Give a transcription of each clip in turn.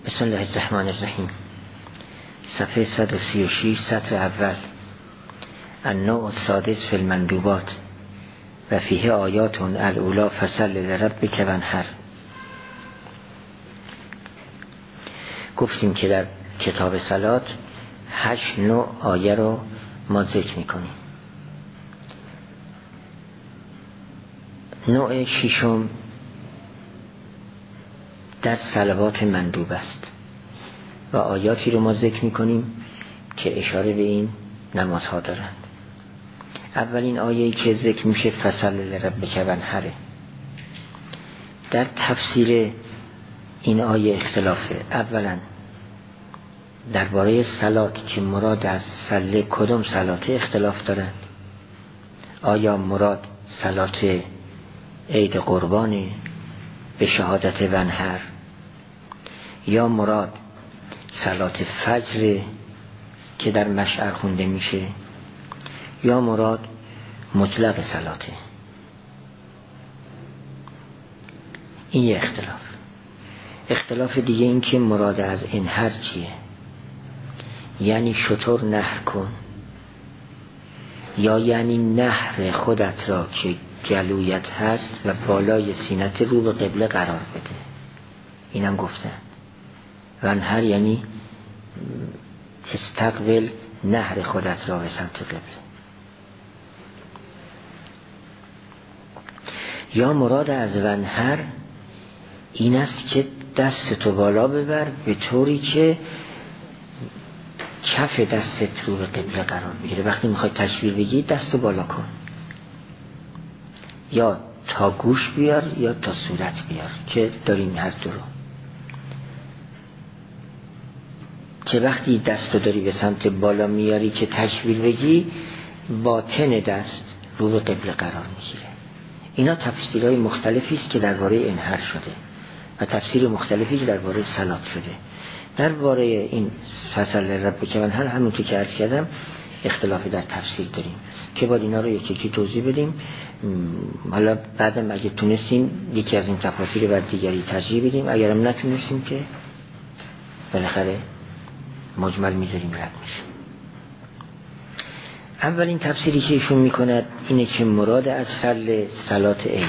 بسم الله الرحمن الرحیم. صفحه 136 سطر اول. النوع السادس فی المندوبات و فیه آیات الاولی فصل لربک وانحر. گفتیم که در کتاب صلات 8 نوع آیه رو ما ذکر میکنیم. نوع ششم در صلوات مندوب است و آیاتی رو ما ذکر میکنیم که اشاره به این نمازها دارند. اولین آیه‌ای که ذکر میشه فصل لربک وانحر. در تفسیر این آیه اختلافه. اولا درباره صلات که مراد از صله کدام صلات اختلاف دارند. آیا مراد صلات عید قربان به شهادت وانحر یا مراد صلات فجر که در مشعر خونده میشه یا مراد مطلق صلاته. این یه اختلاف. اختلاف دیگه این که مراد از انحر چیه، یعنی شتر نحر کن یا یعنی نحر خودت را که گلویت هست و بالای سینت رو به قبله قرار بده. اینم گفتن وانحر یعنی استقبل نحر خودت را به سمت قبله. یا مراد از وانحر این است که دستتو بالا ببر به طوری که کف دستت رو به قبله قرار بگیره. وقتی میخوای تشبیه بگی دستو بالا کن، یا تا گوش بیار یا تا صورت بیار که داریم هر دو رو، که وقتی دستو داری به سمت بالا میاری که تشبیه بگی باطن دست رو به قبله قرار میگیره. اینا تفسیرهای مختلفی است که درباره انحر شده و تفسیر مختلفی که درباره صلات شده. درباره این فصل ربک وانحر همونطور که عرض کردم اختلافی در تفسیر داریم که باید اینا رو یکی توضیح بدیم. حالا بعدم اگه تونستیم یکی از این تفاسیر رو بر دیگری ترجیح بدیم، اگرم نتونستیم که بالاخره مجمل میذاریم رد میشه. اولین تفسیری که ایشون میکند اینه که مراد از صلات عیده،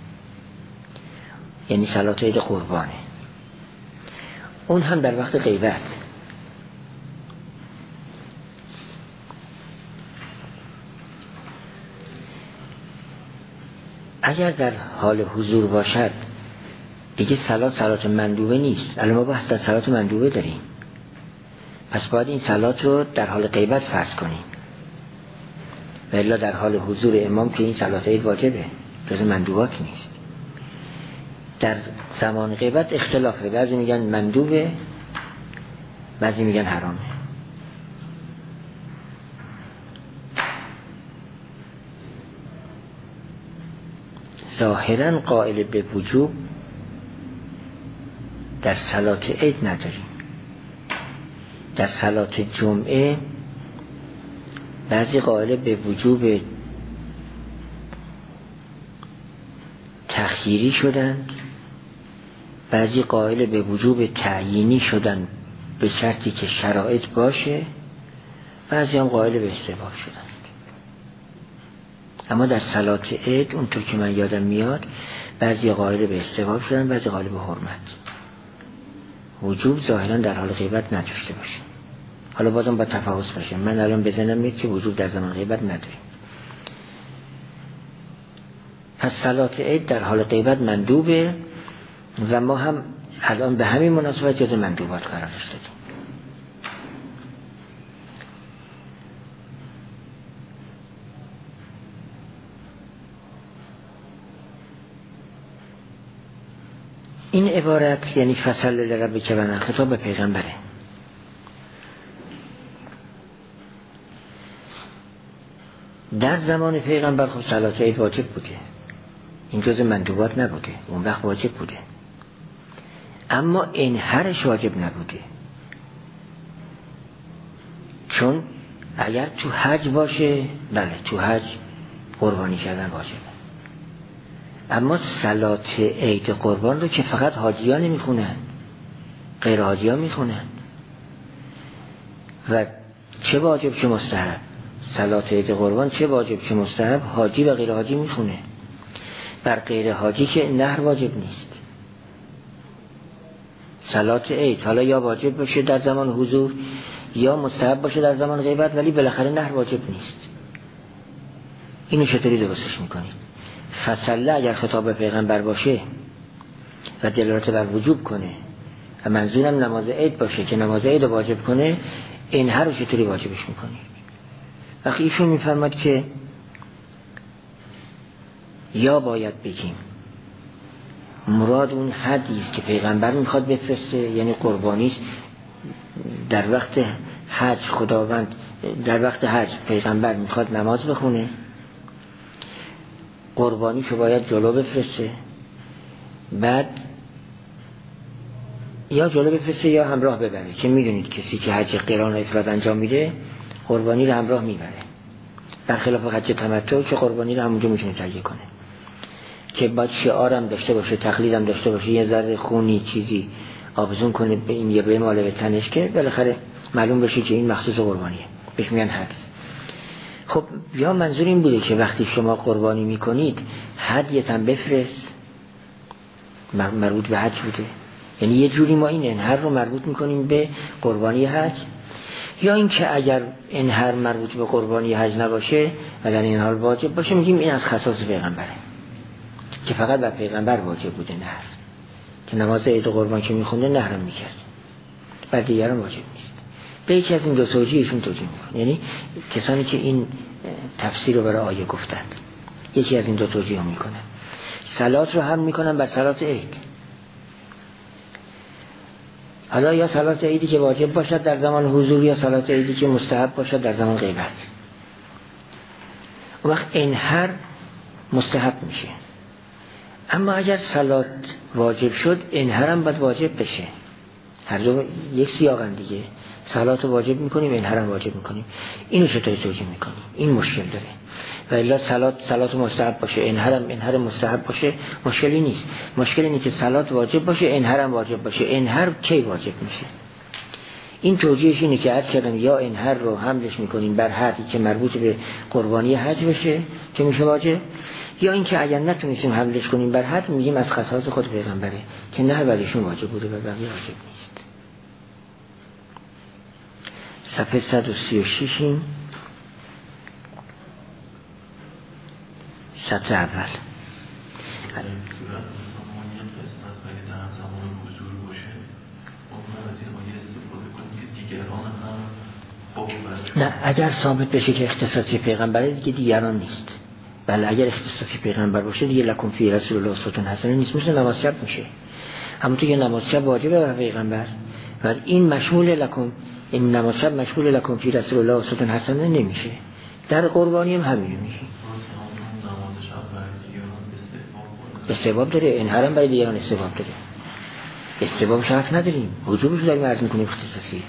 یعنی صلات عید قربانه، اون هم در وقت غیبت. اگر در حال حضور باشد دیگه صلات مندوبه نیست. الان ما بحث در صلات مندوبه داریم، پس باید این صلات رو در حال غیبت فرض کنیم، و الا در حال حضور امام که این صلات عید واجبه، جز مندوبات نیست. در زمان غیبت اختلافه، بعضی میگن مندوبه بعضی میگن حرامه. ظاهرا قائل به وجوب در صلات عید نداریم. در صلات جمعه بعضی قائل به وجوب تخییری شدند، بعضی قائل به وجوب تعیینی شدند به شرطی که شرایط باشه، بعضی هم قائل به استحباب شدند. اما در صلات عید اونطور که من یادم میاد بعضی قائل به استحباب شدن، بعضی قائل به حرمت. وجوب ظاهرا در حال غیبت نداشته باشه. حالا بازم با تفاوت باشه. من الان بزنم میاد که وجوب در زمان غیبت نداریم. پس صلات عید در حال غیبت مندوبه و ما هم الان به همین مناسبت جز مندوبات قرارش دادیم. این عبارت یعنی فصل لربک وانحر خطاب به پیغمبره. در زمان پیغمبر خب صلات عید واجب بوده، این جز مندوبات نبوده، اون وقت واجب بوده، اما انحرش واجب نبوده. چون اگر تو حج باشه بله تو حج قربانی کردن واجبه، اما صلات عید قربان رو که فقط حاجیان میخونن، غیر حاجی ها میخونن. و چه واجب چه مستحب، صلات عید قربان چه واجب چه مستحب حاجی و غیر حاجی میخونه. بر غیر حاجی که نهر واجب نیست. صلات عید حالا یا واجب باشه در زمان حضور یا مستحب باشه در زمان غیبت، ولی بالاخره نهر واجب نیست. اینو چطوری درستش میکنید؟ فصله اگر خطاب به پیغمبر باشه و دلالت بر وجوب کنه و منظورم نماز عید باشه که نماز عید واجب کنه، این هر رو چطوری واجبش میکنید؟ وقتی ایشون میفرماد که یا باید بگیم مراد اون حدی است که پیغمبر میخواد بفرسته، یعنی قربانیست. در وقت حج خداوند، در وقت حج پیغمبر میخواد نماز بخونه، قربانیشو باید جلو بفرسته، بعد یا جلو بفرسته یا همراه ببره، که میدونید کسی که حج قران و افراد انجام میده قربانی رو همراه میبره، برخلاف حج تمتع که قربانی رو همونجا میتونه تهیه کنه، که باید شعارم داشته باشه، تقلیدم داشته باشه، یه ذره خونی چیزی آویزون کنه به این یه به ماله به تنش که بالاخره معلوم بشه که این مخصوص قربانیه، بهش میگن حج. خب یا منظور این بوده که وقتی شما قربانی میکنید هدیت هم بفرست، مربوط به حج بوده، یعنی یه جوری ما این انحر رو مربوط میکنیم به قربانی حج، یا اینکه اگر انحر مربوط به قربانی حج نباشه و در این حال واجب باشه میگیم این از خصاص پیغمبره که فقط بر پیغمبر واجب بوده نحر، که نماز عید قربان که میخونده نحرم میکرد، بر دیگران واجب نیست. به یکی از این دو توجیهشون توجیه میکنه، یعنی کسانی که این تفسیر رو برای آیه گفتند یکی از این دو توجیه میکنن. صلات رو هم میکنن بر صلات عید، حالا یا صلات عیدی که واجب باشد در زمان حضور یا صلات عیدی که مستحب باشد در زمان غیبت. اون وقت انحر مستحب میشه، اما اگر صلات واجب شد انحر هم باید واجب بشه، هر دو یک سیاقن دیگه، صلات واجب میکنیم انحر هم واجب میکنیم. اینو چطوری توجیه میکنیم؟ این مشکل داره. و الا صلات مستحب باشه انحر مستحب باشه مشکلی نیست. مشکل اینه که صلات واجب باشه انحر هم واجب باشه. انحر کی واجب میشه؟ این توجیهش اینه که عرض کردم یا انحر رو حملش میکنیم بر حدی که مربوط به قربانی حج بشه که میشه واجب، یا اینکه اگر نتونستیم حملش کنیم بر حد میگیم از خصائص خود پیغمبره که نه برایشون واجب بوده و بقیه واجب نیست. صفحه 136 این سطر اول. نه اگر ثابت بشه که اختصاصی پیغمبره دیگه دیگران نیست. بله اگر اختصاصی پیغمبر باشه دیگه لکم فی رسول الله اسوة حسنه نیست، مثل نماز شب میشه. همونطور که نماز شب واجبه بر پیغمبر و این مشمول لکم، این نماز شب مشمول لکم فی رسول الله اسوة حسنه نمیشه. در قربانی هم همینه میشه. استحباب داره، انحر هم برای دیگران استحباب داره. استحباب شرط نداریم، وجوبش داریم عرض میکنیم اختصاصی.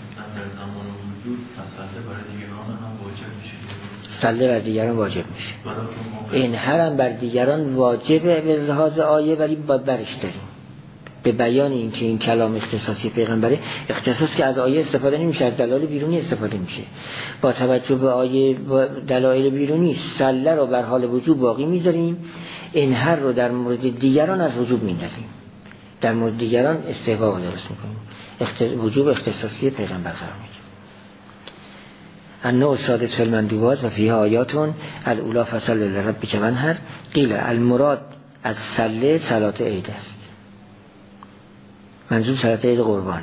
صله بر دیگران واجب میشه، انحر هم بر دیگران واجبه به لحاظ آیه، ولی باید برش داریم به بیان این که این کلام اختصاصی پیغمبره. اختصاص که از آیه استفاده نمیشه، از دلایل بیرونی استفاده میشه. با توجه به آیه و دلایل بیرونی صله رو بر حال وجوب باقی میذاریم، انحر رو در مورد دیگران از وجوب میندازیم، در مورد دیگران استحباب درست میکنیم، وجوب اختصاصی پیغمبر قرار میدیم. النوع السادس فی المندوبات و فیها آیاتون الاولی فصل لربک وانحر. قیل المراد از صله صلات عید است، منظور صلات عید قربانه.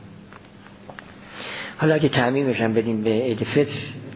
حالا اگه تعمیمش هم بدیم به عید فطر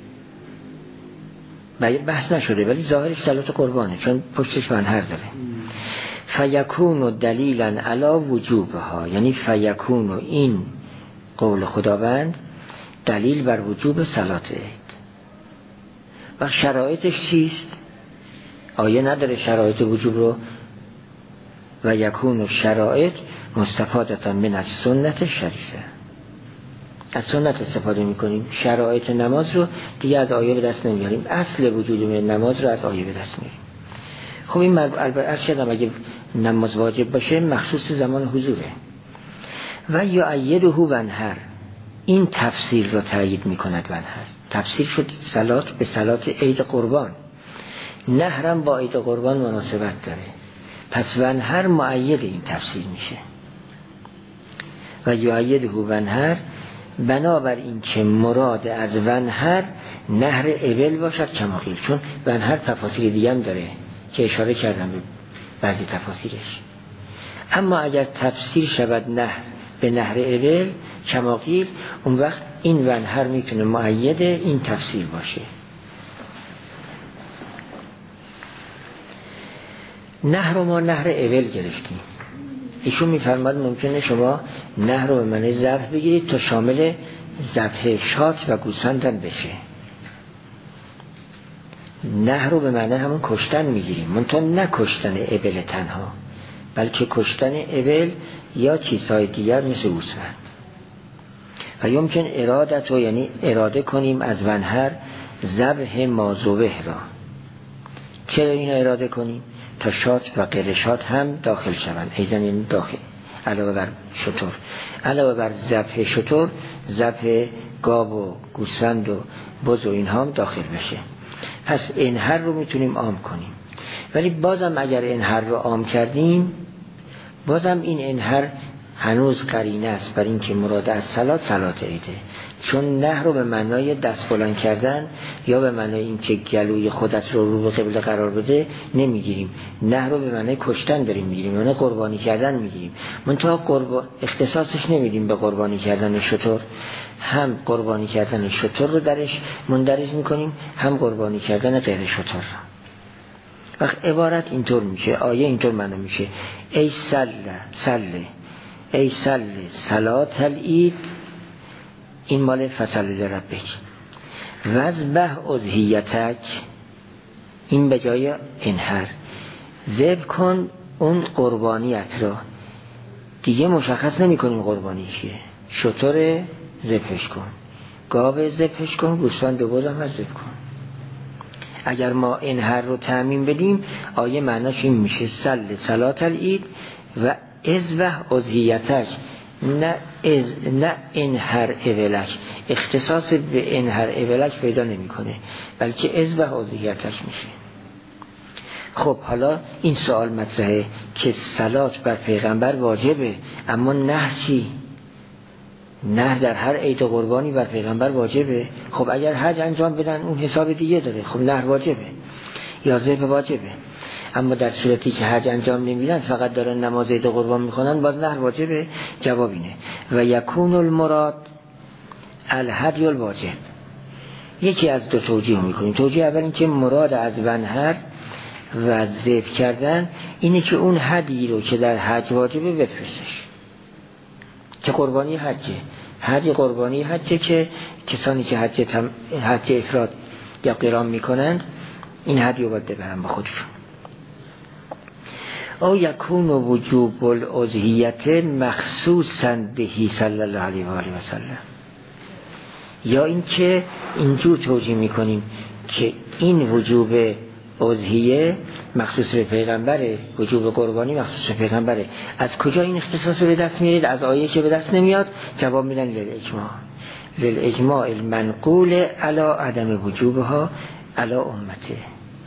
بحث نشده، ولی ظاهرش صلات قربانه چون پشتش وانحر داره. فیکون دلیلا علی وجوبها، یعنی فیکون این قول خداوند دلیل بر وجوب صلات عید. و شرایطش چیست؟ آیه نداره شرایط وجوب رو. و یکون شرایط مستفادتا من از سنت شریفه، از سنت استفاده میکنیم. شرایط نماز رو دیگه از آیه به دست نمیاریم، اصل وجود نماز رو از آیه به دست میاریم. خب این البته اگه نماز واجب باشه مخصوص زمان حضوره، و یؤیده ونهر، این تفسیر را تایید میکند. ونهر تفسیر شد صلات به صلات عید قربان، نهرم با عید قربان مناسبت داره، پس ونهر مؤید این تفسیر میشه. و یؤیده ونهر، بنابر این که مراد از ونهر نهر ابل باشد کما قیل، چون ونهر تفاسیر دیگه هم داره که اشاره کردم به بعضی تفاسیرش. اما اگر تفسیر شود نهر به نهر ابل کما قیل، اون وقت این ونهر میتونه مؤید این تفسیر باشه. نهر رو ما نهر ابل گرفتیم. ایشون میفرماد ممکنه شما نهر رو به معنی ذبح بگیرید تا شامل ذبح شات و گوسفند هم بشه. نهر رو به معنی همون کشتن میگیریم، منتها نه کشتن ابل تنها، بلکه کشتن ابل یا چیزهای دیگر مثل گوسفند. و یمکن ارادت رو، یعنی اراده کنیم از ونهر ذبح مازوبه را. چرا این اراده کنیم؟ تا شات و غیر شات هم داخل شوند، ایزن یعنی داخل، علاوه بر شتر، علاوه بر ذبح شتر، ذبح گاو و گوسفند و بز و اینها هم داخل بشه. پس انهر رو میتونیم عام کنیم، ولی بازم اگر انهر رو عام کردیم، بازم این انهر هنوز قرینه است بر این که مراد از صلات عیده، چون نهر رو به معنای دست بلند کردن یا به معنای این که گلوی خودت رو به قبله قرار بده نمیگیریم. نهر رو به معنای کشتن داریم میگیریم، یعنی قربانی کردن میگیریم. منتها اختصاصش نمیدیم به قربانی کردن شتر، هم قربانی کردن شتر رو درش مندرج میکنیم، هم قربانی کردن غیر شتر رو. وقت عبارت اینطور میشه، آیه اینطور معنی میشه: ای سله صلات العید، این مال فصل لربک، وذبح اضحیتک، این به جای انحر، ذبح کن اون قربانیت را. دیگه مشخص نمی کنیم قربانی چیه، شتر ذبحش کن، گاو ذبحش کن، گوسفند و بز هم ذبح کن. اگر ما انحر رو تعمیم بدیم، آیه معناش این میشه: صلات العید و اذبح اضحیتک، نه انحر ابلک. اختصاص به انحر ابلک پیدا نمیکنه، بلکه اذبح اضحیتک میشه. خب حالا این سوال مطرحه که صلات بر پیغمبر واجبه، اما نهر چی؟ نهر در هر عید قربانی بر پیغمبر واجبه. خب اگر حج انجام بدن اون حساب دیگه داره، خب نهر واجبه یا ذبح واجبه. اما در صورتی که حج انجام نمیدن، فقط دارن نماز عید قربان میخونن، باز نهر واجبه. جواب اینه: و یکون المراد الهدی الواجب. یکی از دو توجیه میکنیم. توجیه اول این که مراد از ونهر و ذبح کردن اینه که اون هدی رو که در حج واجبه بفرستش، که قربانی حجه. حج قربانی حجه که کسانی که حج افراد یا قران میکنند این هدی رو باید ببرن با خودشون. او یکون وجوب الاضحیت مخصوصا بهی صلی الله علیه و آله و سلم، یا این که اینجور توجیه میکنیم که این وجوب اضحیه مخصوص به پیغمبره، وجوب قربانی مخصوص به پیغمبره. از کجا این اختصاص به دست میاد؟ از آیه که به دست نمیاد. جواب میدن للاجماع المنقول علی عدم وجوبها علی امته.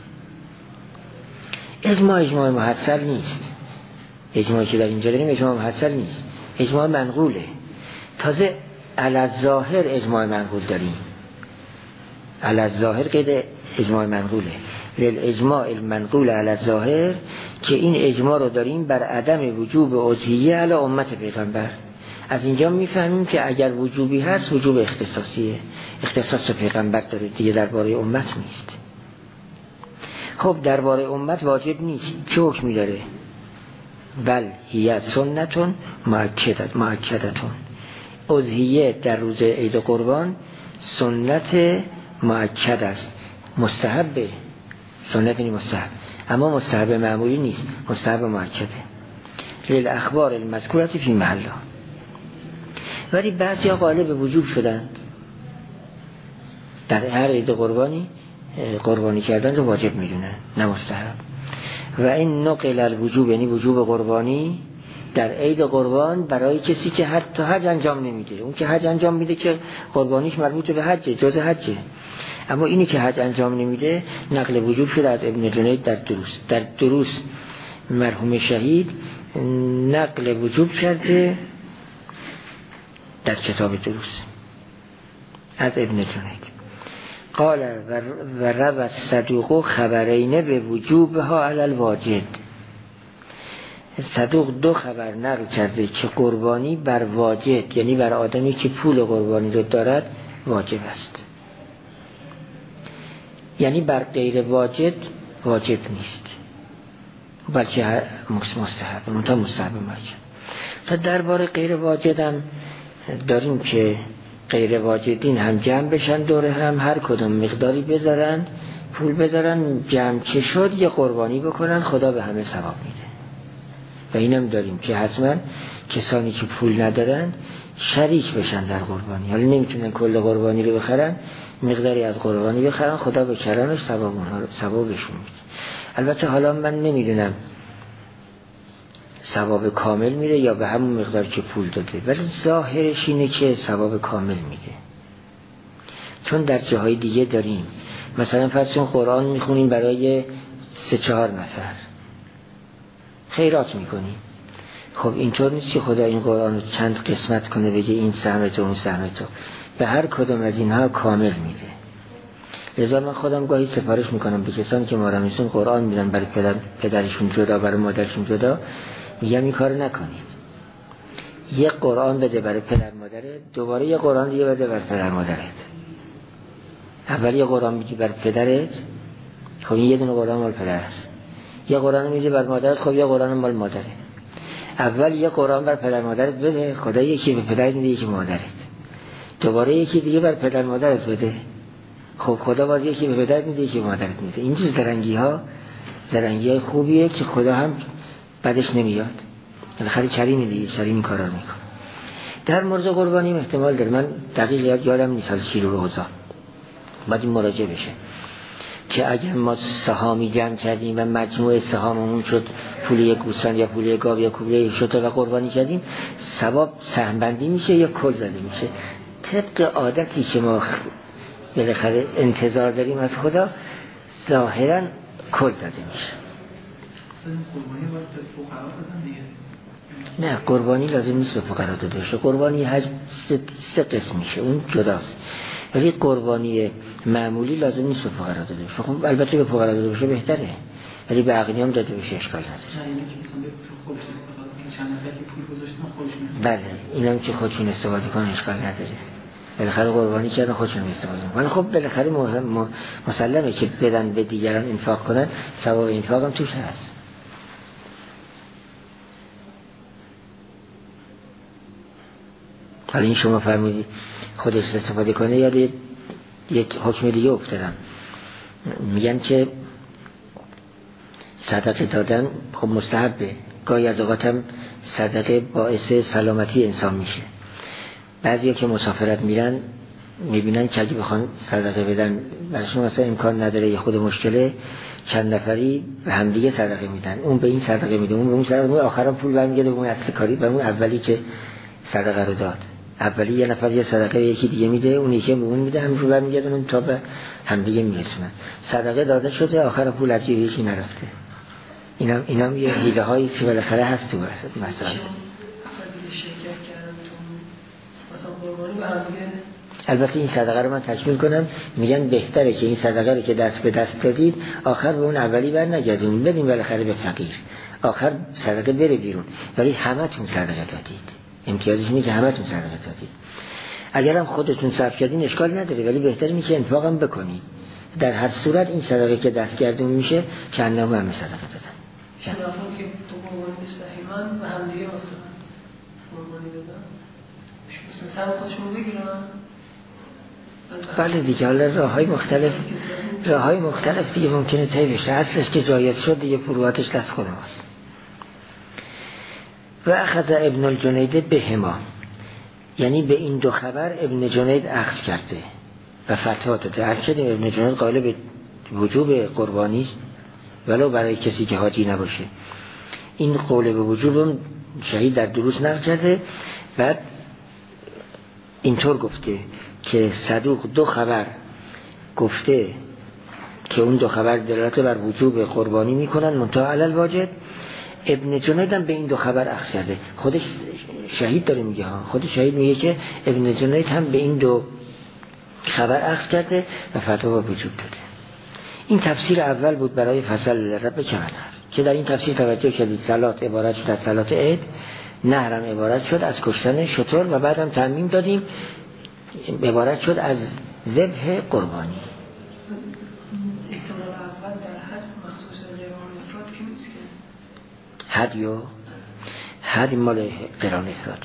اجماع محصل نیست. اجماعی که در اینجا داریم اجماع محصل نیست، اجماع منقوله. تازه علی الظاهر اجماع منقول داریم، علی الظاهر قید اجماع منقوله. للاجماع المنقول علی الظاهر، که این اجماع رو داریم بر عدم وجوب اضحیه علی امت پیغمبر. از اینجا میفهمیم که اگر وجوبی هست وجوب اختصاصیه، اختصاص پیغمبر داره دیگه، درباره امت نیست. خب درباره امت واجب نیست، چه حکمی داره؟ بل هی سنتون مؤکدتون. اضحیه در روز عید قربان سنت مؤکد است، مستحبه. سنت یعنی مستحب، اما مستحب معمولی نیست، مستحب مؤکده. للاخبار المذکورة فی محلها. ولی بعضی ها قائل به وجوب شدن، در هر عید قربانی کردن رو واجب میدونن، نه مستحب. و این نقل الوجوب، یعنی وجوب قربانی، در عید قربان برای کسی که حتی حج انجام نمیده. اون که حج انجام میده که قربانیش مربوط به حجه، جز حجه. اما اینی که حج انجام نمیده نقل وجوب شده از ابن جنید در دروس مرحوم شهید نقل وجوب کرده در کتاب دروس از ابن جنید. قال و روى الصدوق خبرین به وجوبها علی الواجد. صدوق 2 خبر نقل کرده که قربانی بر واجد، یعنی بر آدمی که پول قربانی رو دارد، واجب است. یعنی بر غیر واجد واجب نیست، بلکه مستحب، مستحب واجب. تا درباره غیر واجد هم داریم که غیر واجدین هم جمع بشن دوره هم، هر کدوم مقداری بذارن، پول بذارن، جمع که شد یه قربانی بکنن، خدا به همه ثواب میده. و اینم داریم که حتما کسانی که پول ندارن شریک بشن در قربانی. حالا نمیتونن کل قربانی رو بخرن، مقداری از قربانی بخرن، خدا به کرانش ثوابشون میده. البته حالا من نمیدونم ثواب کامل میره یا به همون مقدار که پول داده، ولی ظاهرش اینه که ثواب کامل میده. چون در جاهای دیگه داریم مثلا فرض کن قرآن میخونیم برای 3-4 نفر خیرات میکنیم. خب اینطور نیست که خدا این قرآن رو چند قسمت کنه بگه این سهم تو اون سهم تو، به هر کدوم از اینها کامل میده. لذا من خودم گاهی سفارش میکنم به کسانی که مارمیسون قرآن میدن برای پدرشون جدا، برای مادرشون جدا، میگم این کار نکنید. یک قرآن بده برای پدر مادرت، دوباره یک قرآن دیگه بده برای پدر مادرت. اول یک قرآن میدی برای پدرت، خب این یه دونه قرآن مال پدر است. یک قرآن میدی برای مادرت، خب یک قرآن مال مادره. اول یک قرآن برای پدر مادرت بده، خدا یکی به پدرت میده یکی مادرت. دوباره یکی دیگه برای پدر مادرت بده، خب خدا باز یکی به پدرت میده یکی مادرت میده. این جور زرنگی های خوبیه که خدا هم بعدش نمیاد. بالاخره کریمه دیگه، کریم این کارا رو میکنه. در مورد قربانی احتمال داره، من دقیق یادم نیست از کیلو رو اوضاع باید این مراجعه بشه که اگر ما سهامی جمع کردیم و مجموع سهاممون شد پول یک گوسفند یا پول یک گاو یا پول یک شتر و قربانی کردیم، ثواب سهم بندی میشه یا کل زده میشه. طبق عادتی که ما بالاخره انتظار داریم از خدا، ظاهرا کل زده میشه. نه، قربانی لازم نیست به فقرا داده بشه. قربانی حج 3 قسم میشه، اون جداست. ولی قربانی معمولی لازم نیست به فقرا داده بشه. خب البته به فقرا داده بشه بهتره، ولی به اغنیام داده بشه اشکال نداره. بله، اینم که خودشون استفاده کنن اشکال نداره. بالاخره قربانی کردن خودشون استفاده کنن. خب بالاخره مسلمه که بدن به دیگران انفاق کنن، ثواب انفاق هم توش هست. حالا این شما فرمودید خودش استفاده کنه، یاد یک حکم دیگه افتادم. میگن که صدقه دادن خب مستحبه، گاهی از اوقات هم صدقه باعث سلامتی انسان میشه. بعضیا که مسافرت میرن میبینن که اگه بخوان صدقه بدن براشون مثلا امکان نداره، یه خود مشکله، چند نفری به هم دیگه صدقه میدن، اون به این صدقه میده، اون به اون صدقه میده، آخرام پول برمیگرده به اون اصل کاری، به اون اولی که صدقه رو داد. اولی یه نفر یه صدقه یکی دیگه میده، اون یکی به اون میده، همینجور برمیگردن تا به هم دیگه میرسونن. صدقه داده شده، آخر پول از یکی نرفته. اینم یه حیله هایی که بالاخره هست تو مثلا. البته این صدقه رو من تکمیل کنم، میگن بهتره که این صدقه رو که دست به دست دادید آخر به اون اولی بر نگردونید، بدین بالاخره به فقیر، آخر صدقه بره بیرون، ولی همتون صدقه دادید. امتیازش اینه که همتون صدقه دادید. اگرم خودتون صرف کردین اشکال نداره، ولی بهتره میشه انفاق هم بکنید. در هر صورت این صدقه که دستگردون میشه که انه همه صدقه دادن. شنافون که تو قربانی بسپهیمن و هم دیگه مثلا قربانی بدن مثلا سر خودشون بگیرن. بله دیگه، حالا راههای مختلف دیگه ممکنه طی بشه. اصلش که جایز شد دیگه، فروعاتش دست خود ماست. و اخذ ابن الجنید بهما، یعنی به این 2 خبر ابن جنید اخذ کرده و فتوا داده. از چه ابن جنید قائل به وجوب قربانی ولو برای کسی که حاجی نباشه. این قول به وجوب شهید در دروس نقل کرده. بعد اینطور گفته که صدوق 2 خبر گفته که اون 2 خبر دلالت بر وجوب قربانی میکنن منتها علی الواجب. ابن جنید هم به این 2 خبر اخذ کرده. خودش شهید داره میگه ها، خود شهید میگه که ابن جنید هم به این 2 خبر اخذ کرده و فتوا وجوب داده. این تفسیر اول بود برای فصل رب کمنهر که در این تفسیر توجه کردید صلات عبارت شد از صلات عید، نهرم عبارت شد از کشتن شتر و بعدم تعمیم دادیم عبارت شد از ذبح قربانی. احتمال اول در حد مخصوص قران افراد که نیست که حد مال قران افراد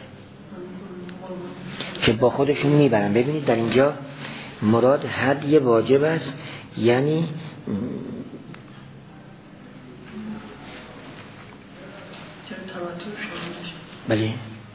که با خودشون میبرن. ببینید در اینجا مراد هدی واجب است، یعنی بله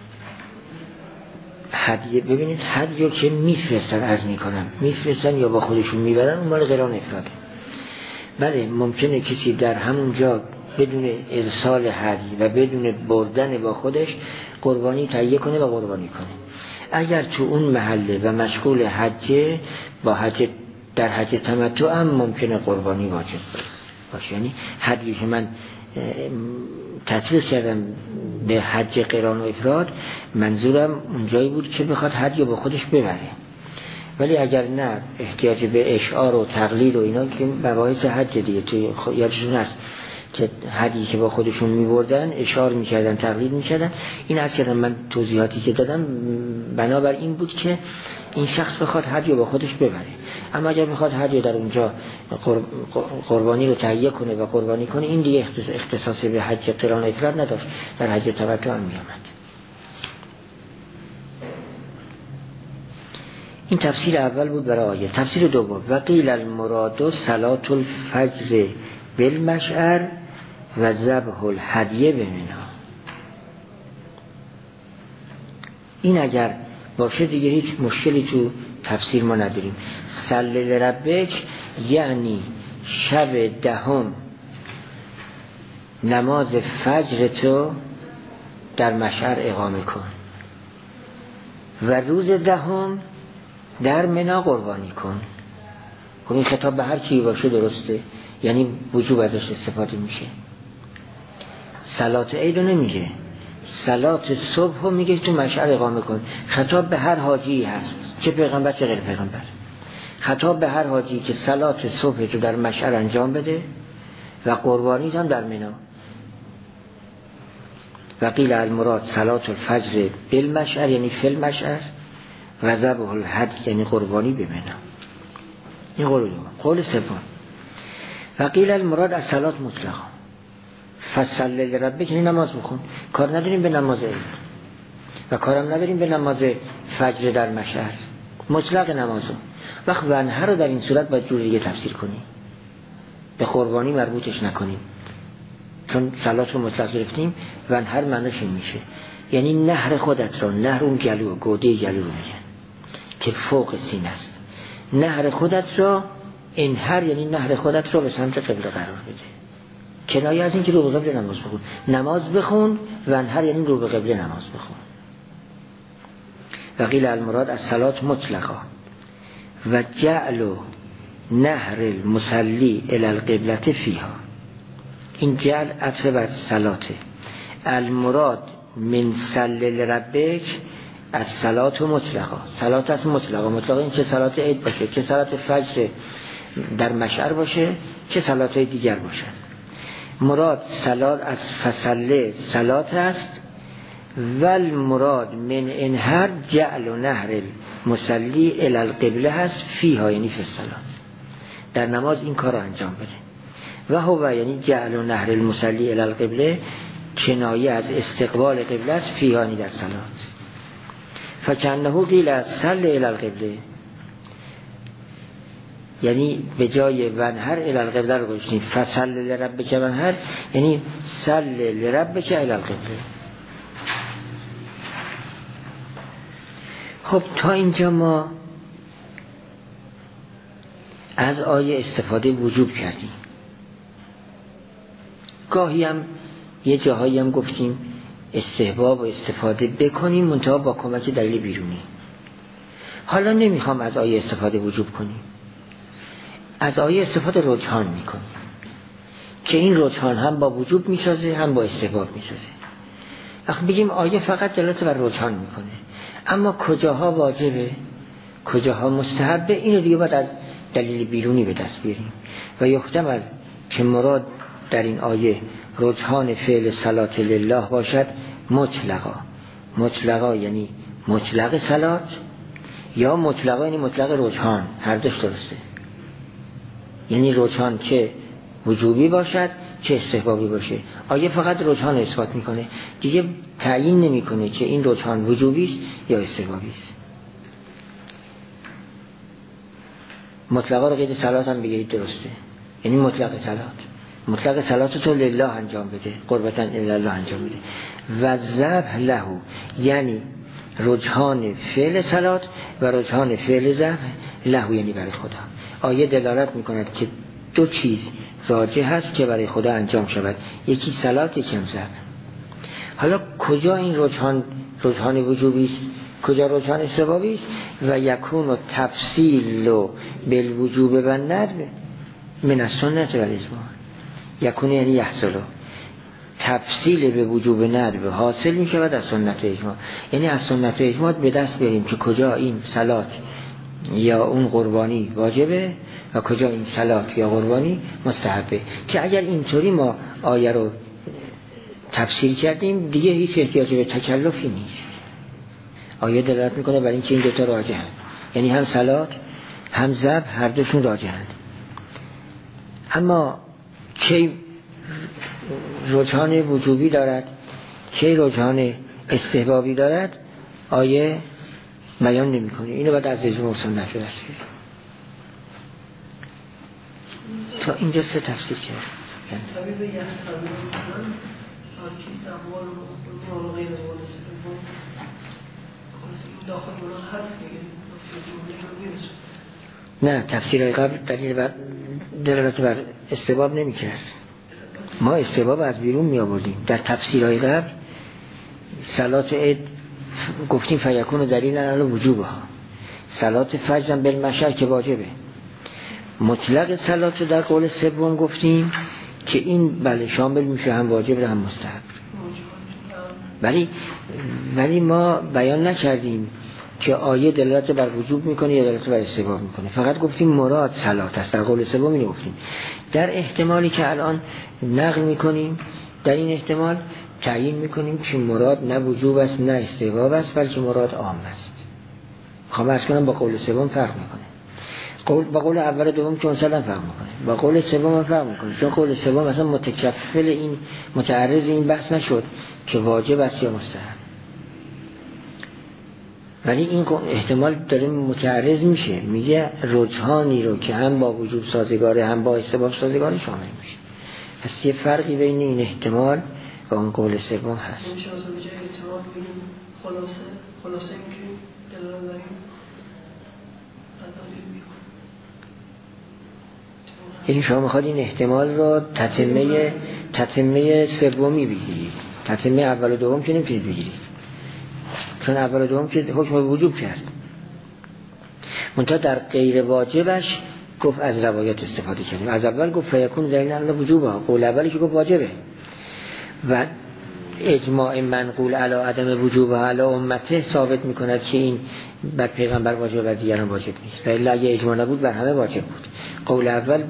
هدیه. ببینید هدیه که میفرستن از میکنن میفرستن یا با خودشون میبرن اون مال قران افراده. بله ممکنه کسی در همونجا بدون ارسال هدیه و بدون بردن با خودش قربانی تهیه کنه و قربانی کنه. اگر تو اون محله و مشغول حجه با حج در حج تمتع هم ممکنه قربانی واجب باشه. یعنی هدیه که من تطبیق کردم به حج قران و افراد منظورم اونجایی بود که بخواد هدیه با خودش ببره. ولی اگر نه احتیاج به اشعار و تقلید و اینا که مباحث حج دیگه توی یادشون هست که هدیه که با خودشون میبردن اشعار میکردن تقلید میکردن. این از کردم من توضیحاتی که دادم بنابر این بود که این شخص بخواد هدیه با خودش ببره. اما اگر بخواد هدیه در اونجا قربانی رو تهیه کنه و قربانی کنه این دیگه اختصاص به حج قران افراد نداشت، در حج تمتع هم میامد. این تفسیر اول بود برای آیه. تفسیر دوم و قیل المراد صلات الفجر بالمشعر و ذبح الهدیه بمنا. این اگر باشه دیگه هیچ مشکلی تو تفسیر ما نداریم. صلی لربک یعنی شب 10 نماز فجر تو در مشعر اقامه کن و روز 10 در منا قربانی کن. خب این خطاب به هر کی باشه درسته، یعنی وجوب ازش استفاده میشه. صلات عید رو نمیگه، صلات صبح رو میگه تو مشعر اقامه کن. خطاب به هر حاجی هست، چه پیغمبر چه غیر پیغمبر. خطاب به هر حاجی که صلات صبح تو در مشعر انجام بده و قربانی هم در منا. و قیل المراد صلات الفجر بالمشعر یعنی فی المشعر و ذبح الهدی یعنی قربانی به منا. این قول سوم. و قیل المراد از صلات مطلقا فصلی لربک یعنی نماز بخون. کار نداریم به نماز عید و کارم نداریم به نماز فجر در مشعر، مطلق نمازو. وقت ونهر رو در این صورت باید جور دیگه تفسیر کنیم، به قربانی مربوطش نکنیم، چون صلات رو مطلق گرفتیم. ونهر معناش این میشه یعنی نهر خودت رو، نهر اون گلو گوده گلو رو میگن که فوق سینه است. نهر خودت رو انهر یعنی نهر خودت رو به سمت قبله قرار بده، کنایه از این که رو به قبله نماز بخون. نماز بخون ونهر یعنی رو به قبله نماز بخون. و قیل المراد از صلات مطلقا و جعل نهر المصلی الی القبلة فیها. این جعل عطف بر صلاته. المراد من صلی لربک از صلات مطلقا، صلات از مطلقا. مطلقا این چه صلات عید باشه، چه صلات فجر در مشعر باشه، چه صلات دیگر باشد. مراد صلات از فصله صلات است و المراد من انهر جعل و نهر المصلی الی القبله هست فیها یعنی فی الصلات. در نماز این کار رو انجام بده. و هو یعنی جعل و نهر المصلی الی القبله کنایه از استقبال قبله است فیها یعنی در صلات. فکنه قیل از صلی الی القبله یعنی به جای ونهر الی القبله رو گذاشتیم فصلی لربک ونهر یعنی صلی لربک الی القبله. خب تا اینجا ما از آیه استفاده وجوب کردیم. گاهی هم یه جاهایی هم گفتیم استحباب و استفاده بکنیم، منتها با کمک دلیل بیرونی. حالا نمیخوام از آیه استفاده وجوب کنیم، از آیه استفاده رجحان میکنیم که این رجحان هم با وجوب میسازه هم با استحباب میسازه. وقتی بگیم آیه فقط دلالت بر رجحان میکنه، اما کجاها واجبه کجاها مستحبه، اینو دیگه باید از دلیل بیرونی به دست بیاریم. و یحتمل که مراد در این آیه رجحان فعل صلات لله باشد مطلقا یعنی مطلق صلات، یا مطلقا یعنی مطلق رجحان، هر دوش درسته. یعنی رجحان چه وجوبی باشد چه استحبابی باشه. آیه فقط رجحان اثبات میکنه، دیگه تعیین نمیکنه که این رجحان وجوبی است یا استحبابی است. مطلقا رو قید صلات هم بگیرید درسته، یعنی مطلق صلات تو لله انجام بده، قربتاً الی الله انجام بده. و ذبح له یعنی رجحان فعل صلات و رجحان فعل ذبح له یعنی برای خدا. آیه دلالت میکند که دو چیز راجع هست که برای خدا انجام شود، یکی صلات یکی هم ذبح. حالا کجا این رجحان وجوبی است، کجا رجحان استحبابی است؟ و یکون تفصیل بالوجوب و ندب من السنت و الاجماع. یکون یعنی یحصل، تفصیل به وجوب ندب حاصل می شود از سنت و اجماع. یعنی از سنت و اجماع به دست بیاریم که کجا این صلات یا اون قربانی واجبه و کجا این صلات یا قربانی مستحبه. که اگر اینطوری ما آیه رو تفسیر کردیم دیگه هیچ احتیاج به تکلفی نیست. آیه دلالت میکنه برای اینکه این دوتا راجعند، یعنی هم صلات هم ذبح هر دوشون راجعند. اما کی رجحان وجوبی دارد کی رجحان استحبابی دارد آیه بیان نمیکنه. اینو باید از اجماع و سنت دست بیاریم. تا اینجا سه تفسیر کرد. طبیب یه طبیب من هرکی اموال و غیر اموال استفاده داخل اونا هست دیگه. نه، تفسیرهای قبل دلالت بر استحباب نمی کرد. ما استحباب از بیرون می آوردیم. در تفسیرهای قبل صلات عید گفتیم فیکون دلیل علی وجوبها، صلات فجر بالمشعر که واجبه. مطلق صلات در قول سوم گفتیم که این بله شامل میشه، هم واجب هم مستحب. ولی ما بیان نکردیم که آیه دلالت بر وجوب میکنه یا دلالت بر استحباب میکنه. فقط گفتیم مراد صلات است. در قول سوم اینو گفتیم. در احتمالی که الان نقل میکنیم، در این احتمال تعیین میکنیم که مراد نه وجوب است نه استحباب است، بلکه مراد عام است. خواهم عرض کنم با قول سوم فرق میکنه. با قول اول و دوم که مثلا فرق میکنه، با قول سوم فرق میکنه، چون قول سوم مثلا متکفل این متعرض این بحث نشد که واجب است یا مستحب. ولی این احتمال داره متعرض میشه، میگه رجحانی رو که هم با وجوب سازگاره هم با استحباب سازگاره شامل میشه. پس یه فرقی بین این احتمال و اون قول سوم هست. میشه اصلا به جای احتمال بگیم خلاصه میکنیم دلالت داریم یعنی شما میخواد این احتمال رو تتمه سومی بگیرید، تتمه اول و دوم که نمیتونید بگیرید، چون اول و دوم که حکم وجوب کرد. منتها در غیر واجبش گفت از روایت استفاده کردیم. از اول گفت فیکون دلیل علی وجوبها، قول اولی که گفت واجبه، و اجماع منقول علی عدم وجوبها علی امته ثابت میکند که این بر پیغمبر واجب و دیگران واجب نیست. ولی اگه اجماع نبود بر همه واجب بود. قول اول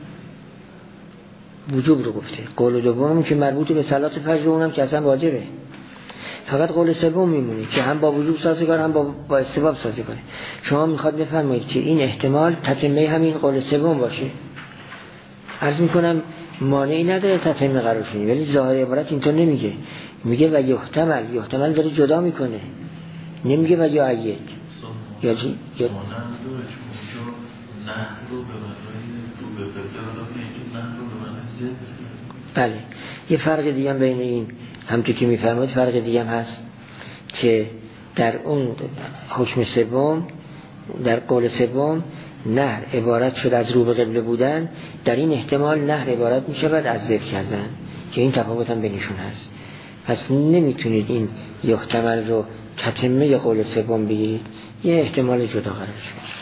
وجوب رو گفته، قول دوم که مربوط به صلات فجر اونم که اصلا واجبه. فقط قول سوم میمونه که هم با وجوب سازگار هم با استحباب سازگاره. شما میخواد بفرمایید که این احتمال تتمه همین قول سوم باشه. عرض میکنم مانعی نداره تتمه قرار شدی، ولی ظاهر عبارت اینطور نمیگه. میگه و یحتمل داره جدا میکنه، نمیگه و یا اید یا بله. یه فرق دیگه هم بین این همونطور که میفرمایید فرق دیگه هم هست که در اون حکم سوم در قول سوم نهر عبارت شد از رو به قبله بودن، در این احتمال نهر عبارت میشود از ذبح کردن، که این تفاوت هم بینشون هست. پس نمیتونید این یحتمل رو تتمه قول سوم بگیرید، یه احتمال جدا قرار شد.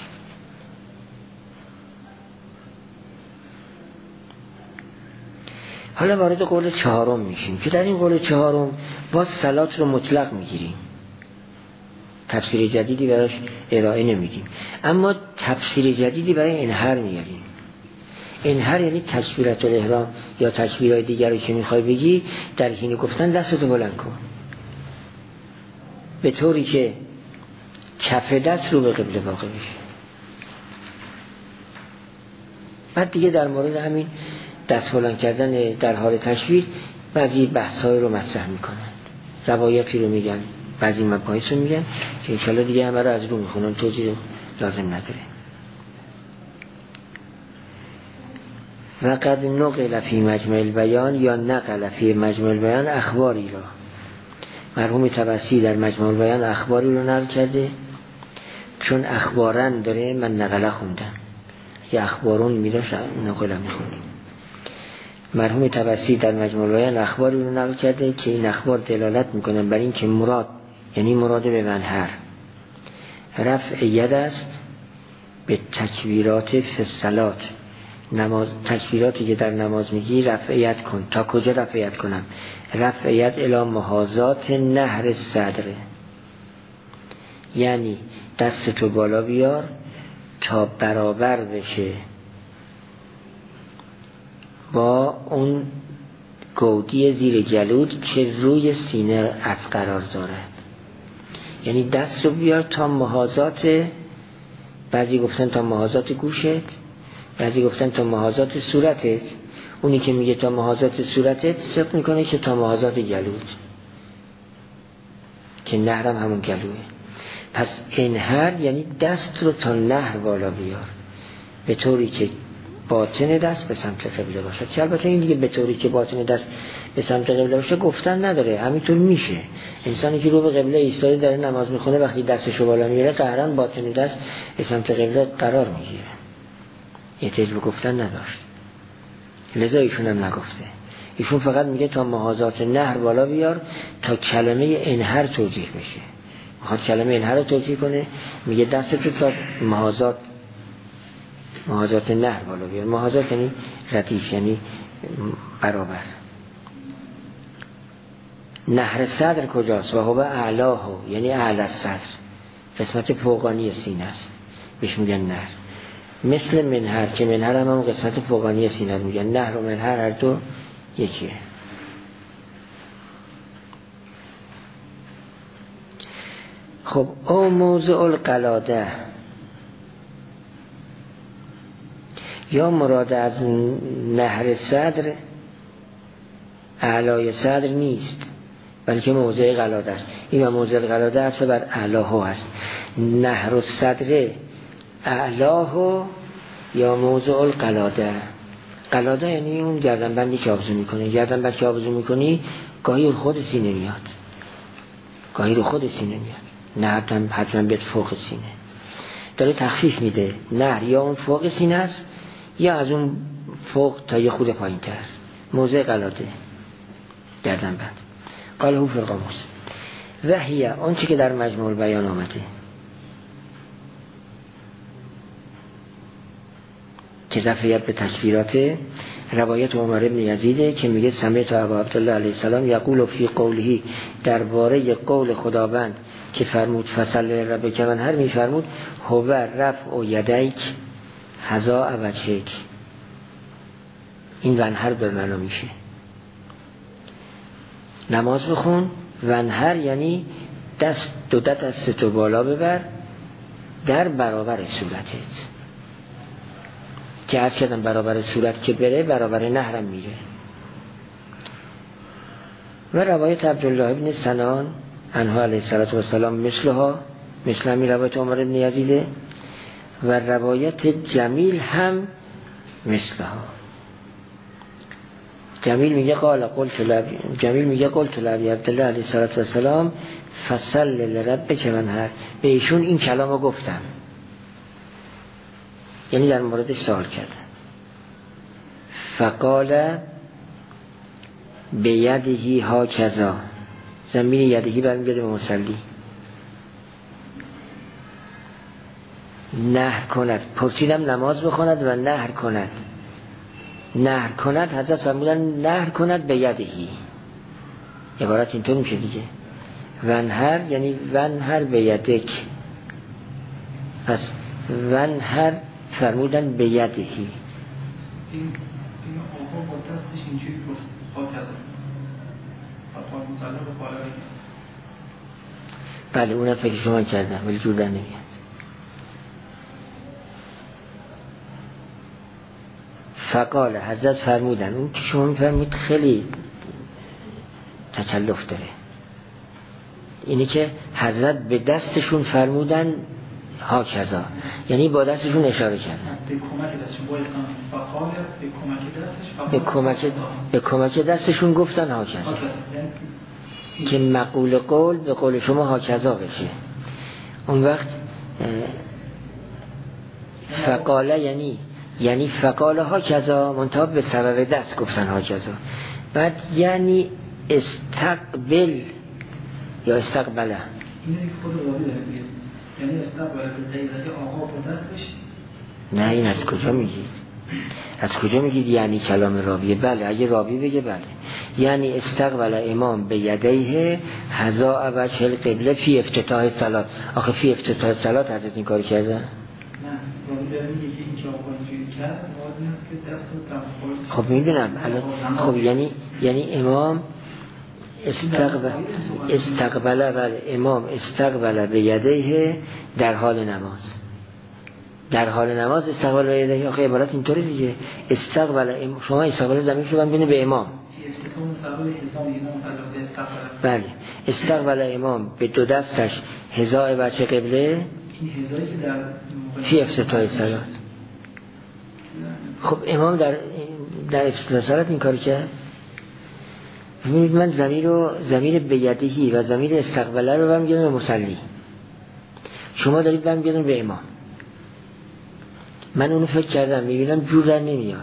حالا وارد قول چهارم میشیم که در این قول چهارم باز صلات رو مطلق میگیریم، تفسیر جدیدی براش ارائه نمیدیم، اما تفسیر جدیدی برای انحر میاریم. انحر یعنی تکبیرات الاحرام یا تکبیرهای دیگر رو که میخوای بگی در حین گفتن دستتو بلند کن، به طوری که کف دست رو به قبله واقع بشه. بعد دیگه در مورد همین دست بلند کردن در حال تکبیر بعضی بحث‌های رو مطرح میکنن، روایتی رو میگن، بعضی مباحث رو میگن که انشالله دیگه همه رو از رو میخونن، توضیح رو لازم نداره. و قد نقل فی مجمع البیان یا نقل فی مجمع البیان اخباری را، مرحوم طبسی در مجمع البیان اخباری رو نقل کرده، چون اخبارن داره من نقله خوندم، یه اخبارون میداشت نقله میخوندیم. مرحوم طبسی در مجمع البیان اخباری رو نقل کرده که این اخبار دلالت میکنن بر این که مراد، یعنی مراد به منحر، رفع ید است به تکبیرات فی الصلات، نماز، تکبیراتی که در نماز میگی رفع ید کن. تا کجا رفع ید کنم؟ رفع ید الی محاذات نهر صدر، یعنی دستتو بالا بیار تا برابر بشه با اون گودی زیر گلود که روی سینه ات قرار دارد، یعنی دست رو بیار تا محاذات، بعضی گفتن تا محاذات گوشت، بعضی گفتن تا محاذات صورتت. اونی که میگه تا محاذات صورتت صدق میکنه که تا محاذات گلود، که نهرم همون گلوه. پس انحر یعنی دست رو تا نهر بالا بیار به طوری که باطن دست به سمت قبله باشه. که البته این دیگه به طوری که باطن دست به سمت قبله باشه گفتن نداره، همینطور میشه. انسانی که رو به قبله ایستاده داره نماز میخونه وقتی دستشو بالا میاره قهرن باطن دست به سمت قبله قرار میگیره، احتیاج به گفتن نداشت، لذا ایشون هم نگفته. ایشون فقط میگه تا محاذات نهر بالا بیار تا کلمه انحر توجیه بشه. میخواد کلمه انحر رو توجیه کنه، میگه دستتو تا محاذات نهر بالا بیار. محاذات یعنی ردیف، یعنی برابر. نهر صدر کجاست؟ و هو اعلاه، یعنی اعلی صدر، قسمت فوقانی سینه است، بهش میگن نهر. مثل منهر که منهر هم اون قسمت فوقانی سینه میگن. نهر و منهر هر دو یکیه. خب او موضع القلاده، یا مراد از نهر صدر اعلای صدر نیست، بلکه موضع قلاده است. این موضع قلاده است بر اعلاه است. نهر الصدر اعلاه یا موضع القلاده. قلاده یعنی اون گردنبندی که آبزو میکنه. گردنبند که آبزو میکنی گاهی رو خود سینه میاد، گاهی رو خود سینه میاد، نه حتما بیاد فوق سینه. داره تخفیف میده، نه یا اون فوق سینه است یا از اون فوق تا یه خود پایین تر. موضع قلاده گردنبند. قال هو فی القاموس و هی، اون چی که در مجموع البیان آمده که رفع ید به تکبیرات، روایت عمر بن یزیده که میگه سمعت ابا عبدالله علیه السلام یقول فی قوله، درباره قول خداوند که فرمود فصل ربک وانحر، میفرمود هو رفع یدیک حذا وجهک. این وانحر به معنا میشه نماز بخون. وانحر یعنی دست دو دستتو بالا ببر در برابر صورتت، که از کردن برابر صورت که بره برابر نهرم میره. و روایت عبدالله بن سنان عنه علیه السلام مثلها، مثل همی روایت عمر بن یزیده. و روایت جمیل هم مثلها. جمیل میگه قلت لابی عبدالله علیه السلام فصل لربک وانحر، به ایشون این کلامو گفتم، یعنی در موردش سوال کردم. فقال به یدهی ها کذا، ضمیر یدهی برمیگرده به مصلی. نهر کند، پرسیدم نماز بخواند و نهر کند. نهر کند حضرت فرمودن نهر کند به یدهی، عبارت اینطور میشه دیگه. ونهر یعنی ونهر به یدک، پس ونهر فرمودن به یدهی. این آقا با دستش اینجوری گفت هاکذا، حتی مطلب بالا بگیم. بله اونم فکر شما کردم ولی جور در نمیاد. فقال حضرت فرمودن، اون که شما میفرمید خیلی تکلف داره، اینی که حضرت به دستشون فرمودن هاکذا، یعنی با دستشون اشاره کردن. به کمک دستشون با اسلام فقال به کمک دستش به کمک دستشون گفتن هاکذا، که مقول قول به قول شما هاکذا بشه. اون وقت فقاله یعنی فقاله هاکذا منتها به سبب دست گفتن هاکذا. بعد یعنی استقبل یا استقبله، اینه خود راوی داره میگه، یعنی استقبل به دیدگی آقا با دستش. نه این از کجا میگید؟ از کجا میگید یعنی کلام راویه؟ بله اگه راوی بگه بله. یعنی استقبل امام به یدیه حذاء وجه القبله فی افتتاح صلات. آخه فی افتتاح صلات حضرت این کار کردن؟ نه راوی داره میگه که این که آقا اینجوری کرد واضح است که دست رو خب میدونم خب یعنی امام استقبل بله، امام استقبل به یدیه در حال نماز. در حال نماز استقبال به یدیه، آخه عبارت اینطوری دیگه. استقبل شما استقبال زمین شو بینه به امام. بله استقبل امام به دو دستش حذاء وجه قبله فی افتتاح صلات. خب امام در افتتاح صلات این کار کرد. ببینید من ضمیر به یدهی و ضمیر استقبله رو برمیگردم به مصلی، شما دارید برمیگردم به امام. من اونو فکر کردم میبینم جور در نمیاد.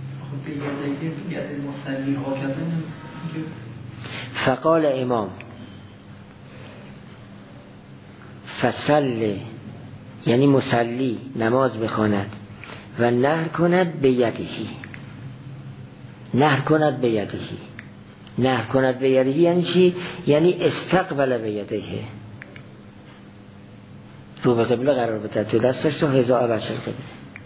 فقال امام فصل یعنی مصلی نماز بخواند و نهر کند به یدهی. نهر کند به یدهی، نهر کند به یدهی یعنی چی؟ یعنی استقبل به یدهی، رو به قبله قرار بده، تو دستش تو حذاء وجه القبله.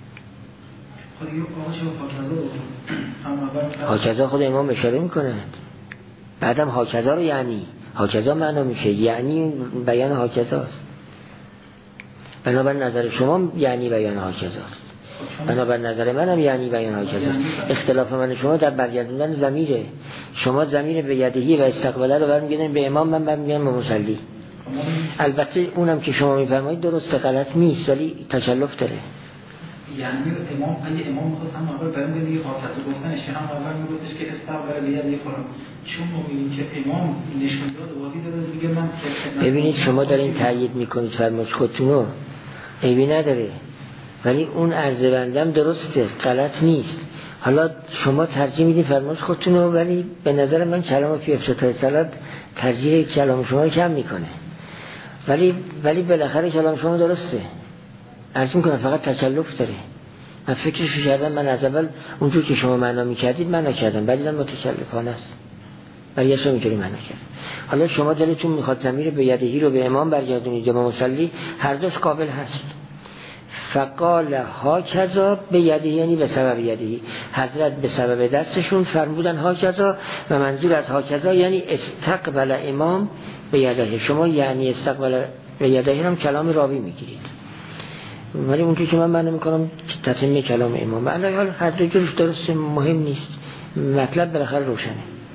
هاکذا خود امام اشاره میکنه، بعدم هاکذا رو یعنی هاکذا معنا میشه، یعنی بیان هاکذاست. بنابر نظر شما یعنی بیان هاکذاست، بنابر نظر منم یعنی بیان هاکذاست. اختلاف من شما در برگردوندن ضمیره. شما ضمیر به یدهی و استقباله رو برمیگردین به امام، من برمیگردم به مصلی. البته اونم که شما میفرمایید درست غلط نیست ولی تکلف داره. یعنی امام می‌خواست هم اول برمیگرده دیگه هاکذا گفتنش، هم اول میگفتش که استقبال به یدهی فلان، چون می‌بینید که امام نشون داد واقعی داره میگه من. ببینید شما دارین تایید میکنید فرمایش خودتون رو، عیبی نداره، ولی اون عرضه بندم درسته، غلط نیست. حالا شما ترجیح میدین فرمایش خودتون رو، ولی به نظر من کلام فی افتتاح صلات ترجیح کلام شما رو کم میکنه، ولی بالاخره کلام شما درسته. عرض میکنم فقط تکلف داره. من فکرشو کردم، من از اول اونجور که شما معنا میکردید معنا کردم، ولی متکلفانه است، ولی اصلا اینطوری معنا کردم. حالا شما دلتون میخواد ضمیر به یدهی رو به امام برگردونید یا به مصلی، هر دوش قابل هست. فقال هاکذا به یدهی یعنی به سبب یدهی، حضرت به سبب دستشون فرمودن هاکذا، و منظور از هاکذا یعنی استقبل امام به یدهی. شما یعنی استقبل به یدهی هم کلام راوی میگیرید، ولی اونجور که من معنی میکنم تتمه کلام امام. حالا هر دو جورش درسته، مهم نیست، مطلب بالاخره روشنه.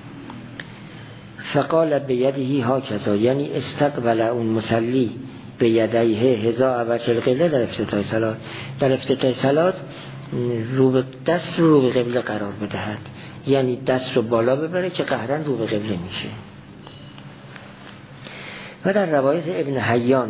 فقال به یدهی هاکذا یعنی استقبل اون مصلی به یدیه حذاء وجه القبله در افتتاح صلات. در افتتاح صلات دست رو به قبله قرار بدهد، یعنی دست رو بالا ببره که قهرا رو به قبله میشه. و در روایت ابن حیان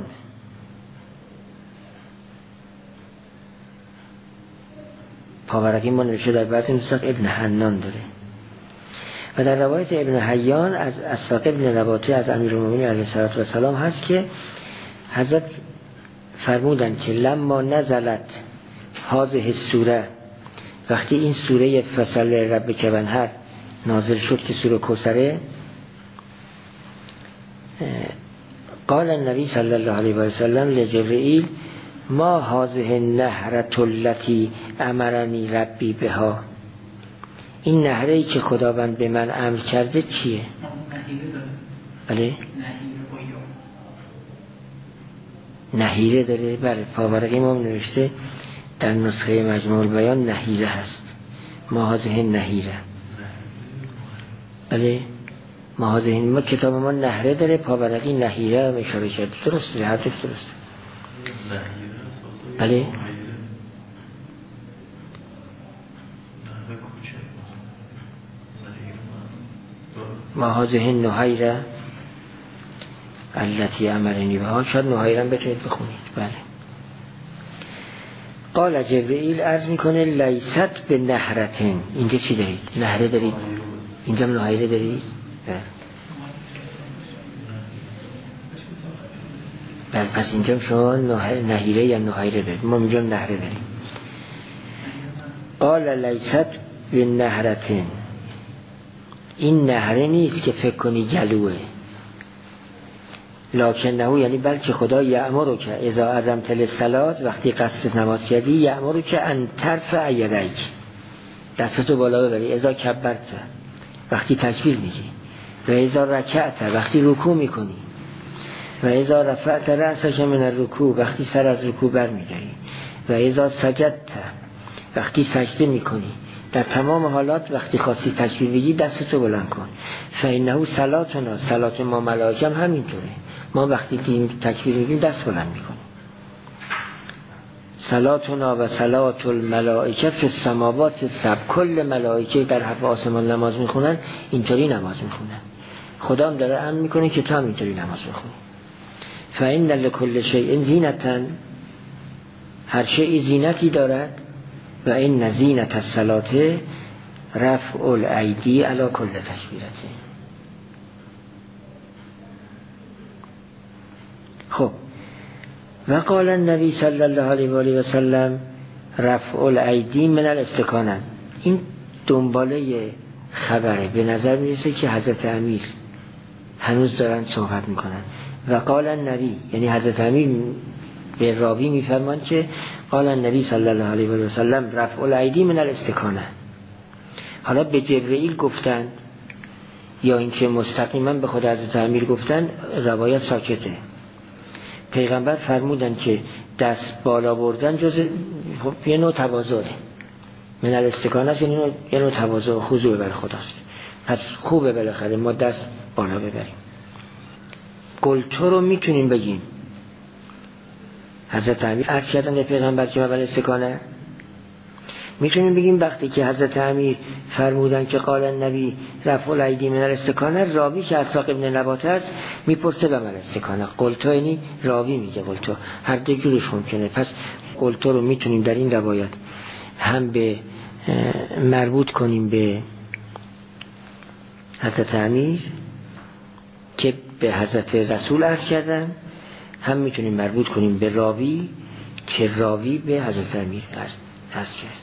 پاورقی ما نوشته، در بعضی نسخ ابن حنان داره. و در روایت ابن حیان از اسفق ابن نباطی از امیرالمومنین علیه السلام هست که حضرت فرمودند که لما نزلت هذه السوره، وقتی این سوره فصل ربک وانحر نازل شد که سوره کوثره، قال النبی صلی الله علیه و سلم لجبرئیل ما هذه النهرة التي امرنی ربی بها، این نهره‌ای که خداوند به من امر کرده چیه؟ بله؟ نهیره داره. بله، پاورقی ما نوشته در نسخه مجموع البیان نهیره هست. ما هذه نهیره. بله، ما هذه، ما کتاب ما نهره داره، پاورقی نهیره هم اشاره کرده. درسته، هر درسته. بله، ما هذه النهیره التي امرنی بها، شاید نهیره بتونید بخونید. بله. قال جبرئیل عرض میکنه لیست به نهرتن، اینجا چی دارید؟ نهره دارید؟ اینجا نهیره دارید؟ بله، پس اینجا شما نهیره یا نهیره دارید، ما اینجا نهره داریم. قال لیست به نهرتن، این نهره نیست که فکر کنی گلوه، لکنه، یعنی بلکه خدا یأمرو که اذا عزمت للصلاة، وقتی قصد نماز کردی، یأمرو که ان ترفع یدیک، دستتو بالا ببری، اذا کبرت، وقتی تکبیر میگی، و اذا رکعت، وقتی رکوع میکنی، و اذا رفعت رأسک من الرکوع، وقتی سر از رکوع بر میداری، و اذا سجدت، وقتی سجده میکنی. در تمام حالات وقتی خواستی تکبیر بگی دستتو بلند کن. فانه صلاتنا، صلات ما ملائکه هم همینطوره، ما وقتی تکبیر میگیم دست بلند میکنیم. صلاتنا و صلات الملائکه فی السماوات السبع، کل ملائکه در هفت آسمان نماز میخونن، اینطوری نماز میخونن. خدا هم داره امر میکنه که تو هم اینطوری نماز بخونی. فإن لكل شیء زینة، هر شیء زینتی دارد. و این زینت الصلاة رفع الایدی علی کل تکبیرته. خب، و قال النبی صلی الله علیه و آله و سلم رفع الایدی من الاستکانه، این دنباله خبره. به نظر میرسه که حضرت امیر هنوز دارن صحبت میکنن. و قال النبی، یعنی حضرت امیر به راوی میفرمان که قال النبی صلی الله علیه و سلم رفع الایدی من الاستکانه. حالا به جبرئیل گفتن یا اینکه مستقیما به خود حضرت امیر گفتن، روایت ساکته. پیغمبر فرمودن که دست بالا بردن جز یه نوع تواضعه، من الاستکانه، یعنی یه نوع تواضع و خضوع بر خداست. پس خوبه بالاخره ما دست بالا ببریم. قلتو رو میتونیم بگیم حضرت امیر عرض کردن به پیغمبر که اول استکانه، میتونیم بگیم وقتی که حضرت امیر فرمودن که قال النبی رفع الایدی من الاستکانه، راوی که اسحاق ابن نبات است میپرسه به من استکانه. قلتو یعنی راوی میگه قلتو، هر دو جورش ممکنه. پس قلتو رو میتونیم در این روایت هم به مربوط کنیم به حضرت امیر که به حضرت رسول عرض کردن، هم میتونیم مربوط کنیم به راوی که راوی به حضرت امیر عرض کرد.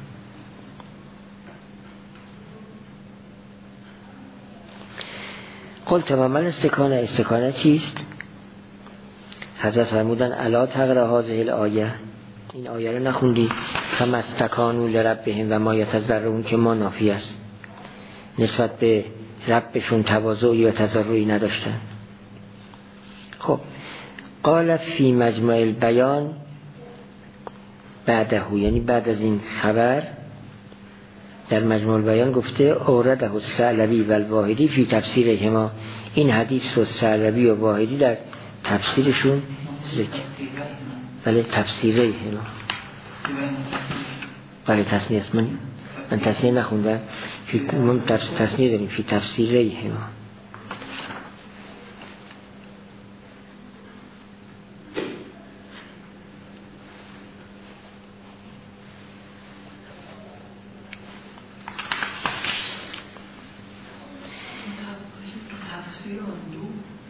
قلت و من استکانه چیست؟ حضرت فرمودن الا تقرأ هذه الآیه، این آیه رو نخوندی؟ فما استکانوا لربهم و ما یتضرعون، که ما نافی است، نسبت به ربشون تواضعی و تضرعی نداشتن. خب، قال فی مجمع البیان بعده، یعنی بعد از این خبر در مجموع البیان گفته اورده الثعلبی و الواحدی فی تفسیرهما، این حدیث رو ثعلبی و واحدی در تفسیرشون ذکر. بله، تفسیرهما، بله تصنیه است. من تصنیه نخوندم، من تصنیه داریم فی تفسیرهما.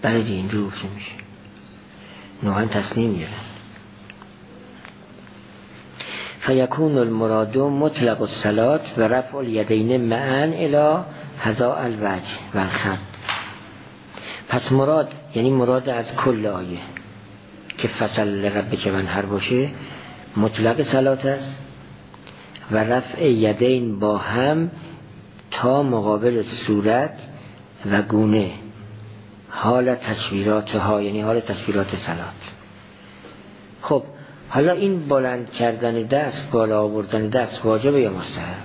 برای اینجور گفته میشه، نوعا تصمیم گیرن. فیکون المراد مطلق الصلاة و رفع الیدین معا الی حذاء الوجه و الخد. پس مراد یعنی مراد از کل آیه که فصل لربک وانحر باشه مطلق صلات است و رفع یدین با هم تا مقابل صورت و گونه، حال تکبیرات ها یعنی حال تکبیرات صلات. خب حالا این بلند کردن دست، بالا آوردن دست واجبه یا مستحب؟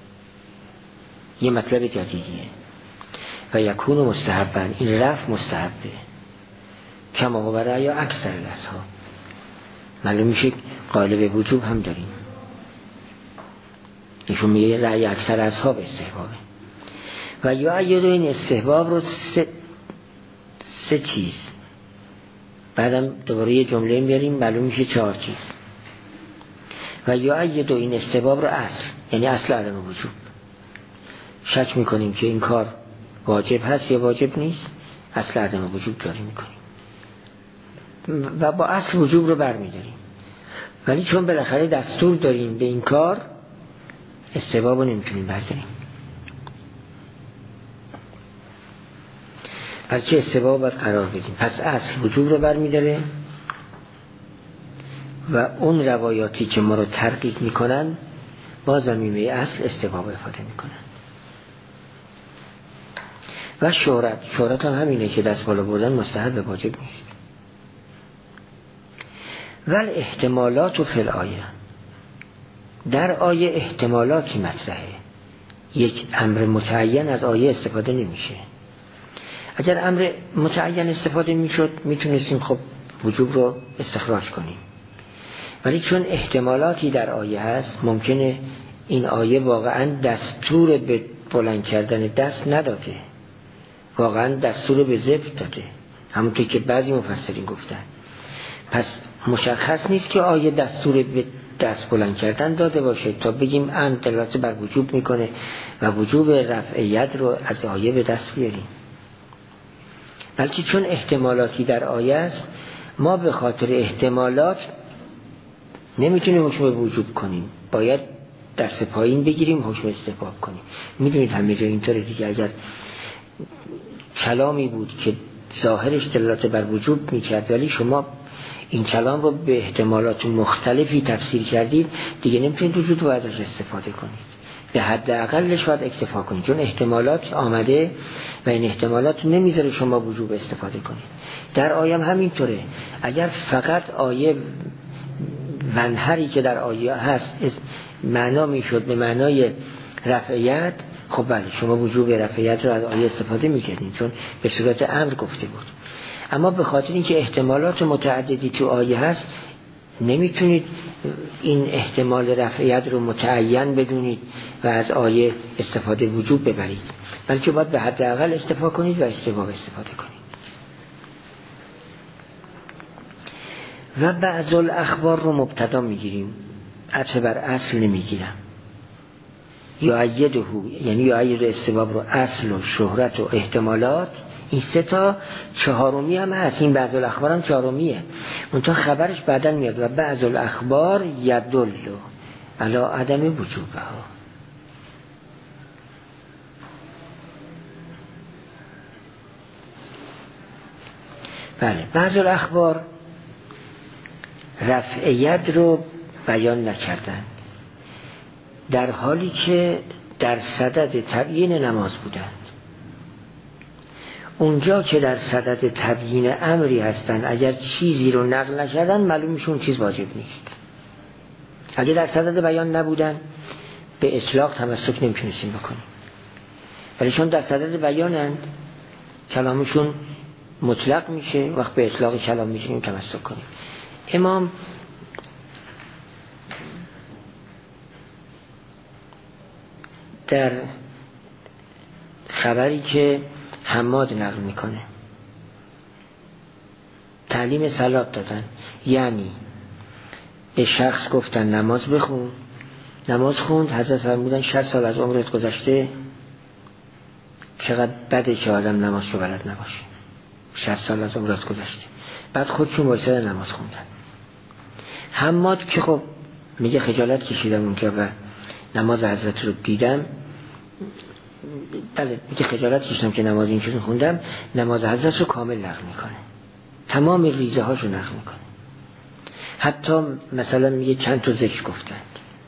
یه مطلب جدیدیه. و یکون مستحبا، این رفع مستحبه کما هو رأی اکثر الاصحاب. معلوم میشه قالب وجوب هم داریم، ایشون میگه رأی اکثر اصحاب استحبابه. و یا یه این استحباب رو سه چیز، بعدم دوباره یه جمله میاریم معلوم میشه 4 چیز. و یا یه این استحباب رو اصل، یعنی اصل عدم وجوب. شک میکنیم که این کار واجب هست یا واجب نیست، اصل عدم وجوب جاری میکنیم و با اصل وجوب رو برمیداریم، ولی چون بالاخره دستور داریم به این کار، استحباب رو نمیتونیم برداریم، بلکه استحباب باید قرار بدیم. پس اصل وجوب رو برمیداره و اون روایاتی که ما رو ترغیب میکنن با ضمیمه اصل استحباب افاده میکنن. و شهرت هم همینه که دست بالا بردن مستحب واجب نیست. ول احتمالات و فی الآیه، در آیه احتمالاتی مطرحه، یک امر متعین از آیه استفاده نمیشه. اگر امر متعین استفاده میشد میتونستیم خب وجوب رو استخراج کنیم، ولی چون احتمالاتی در آیه هست ممکنه این آیه واقعا دستور به بلند کردن دست نداده، واقعا دستور به ذبح داده، همونطور که بعضی مفسرین گفتن. پس مشخص نیست که آیه دستور به دست بلند کردن داده باشه تا بگیم امر دلالت بر وجوب میکنه و وجوب رفع ید رو از آیه به دست بیاریم، بلکه چون احتمالاتی در آیه است ما به خاطر احتمالات نمیتونیم حکم وجوب کنیم، باید دست پایین بگیریم حکم استحباب کنیم. میدونید همه جا اینطوره دیگه. اگر کلامی بود که ظاهرش دلالت بر وجوب میکرد ولی شما این کلام رو به احتمالات مختلفی تفسیر کردید، دیگه نمیتونید وجود رو ازش استفاده کنید، به حد اقلش باید اکتفا کنید، چون احتمالات آمده و این احتمالات نمیذاره شما وجوب استفاده کنید. در آیه هم همینطوره. اگر فقط آیه وانحری که در آیه هست معنا میشد به معنای رفع ید، خب بله شما وجوب رفع ید رو از آیه استفاده میکردید چون به صورت امر گفته بود. اما به خاطر اینکه احتمالات متعددی تو آیه هست نمیتونید این احتمال رفع ید رو متعین بدونید و از آیه استفاده وجوب ببرید، بلکه باید به حد اقل اکتفا کنید و استحباب استفاده کنید. و بعض الاخبار رو مبتدا میگیریم، عطف بر اصل نمیگیرم. یعیده یعنی یعید استحباب رو اصل و شهرت و احتمالات، این 3 تا، 4می هم هست، این بعض الاخبار هم 4میه، منتها خبرش بعدن میاد. و بعض الاخبار یدل علی عدم وجوبها. بله بعض الاخبار رفع ید رو بیان نکردن در حالی که در صدد تبیین نماز بودند. اونجا که در صدد تبیین امری هستن اگر چیزی رو نقل نکردن معلوم میشه اون چیز واجب نیست. اگر در صدد بیان نبودن به اطلاق تمسک نمیتونستیم بکنیم، ولی چون در صدد بیانند کلامشون مطلق میشه، وقت به اطلاق کلام میتونیم تمسک کنیم. امام در خبری که حماد نقل میکنه تعلیم صلات دادن، یعنی به شخص گفتن نماز بخون، نماز خوند، حضرت فرمودن 60 سال از عمرت گذشته، چقدر بده که آدم نماز رو بلد نباشه. 60 سال از عمرت گذشته. بعد خودشون وایسادن نماز خوندن. حماد که خب میگه خجالت کشیدم اونجا و نماز حضرت رو دیدم. بله میگه خجالت کشیدم که نماز اینجوری خوندم. نماز حضرت رو کامل نقل میکنه، تمام ریزه هاشو نقل میکنه. حتی مثلا میگه چند تا ذکر گفتند،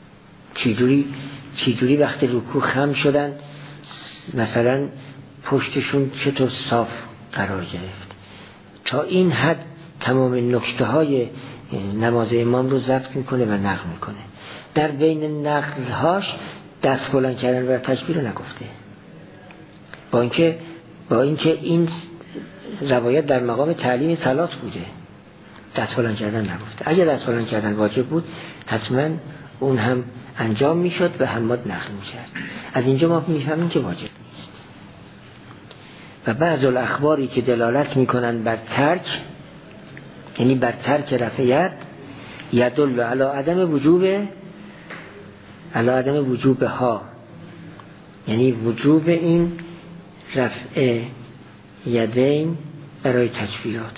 چجوری وقتی رکوع خم شدن مثلا پشتشون چطور صاف قرار گرفت. تا این حد تمام نکته های نماز امام رو ضبط میکنه و نقل میکنه. در بین نقلهاش دست بلند کردن و تکبیر رو نگفته، با اینکه این روایت در مقام تعلیم صلات بوده، دست بلند کردن نگفته. اگه دست بلند کردن واجب بود حتما اون هم انجام میشد و حماد نقل میکرد. از اینجا ما میفهمیم که واجب نیست. و بعض الاخباری که دلالت میکنن بر ترک، یعنی بر ترک رفع ید، یدل علی عدم وجوب ها، یعنی وجوب این رفع یدین برای تکبیرات.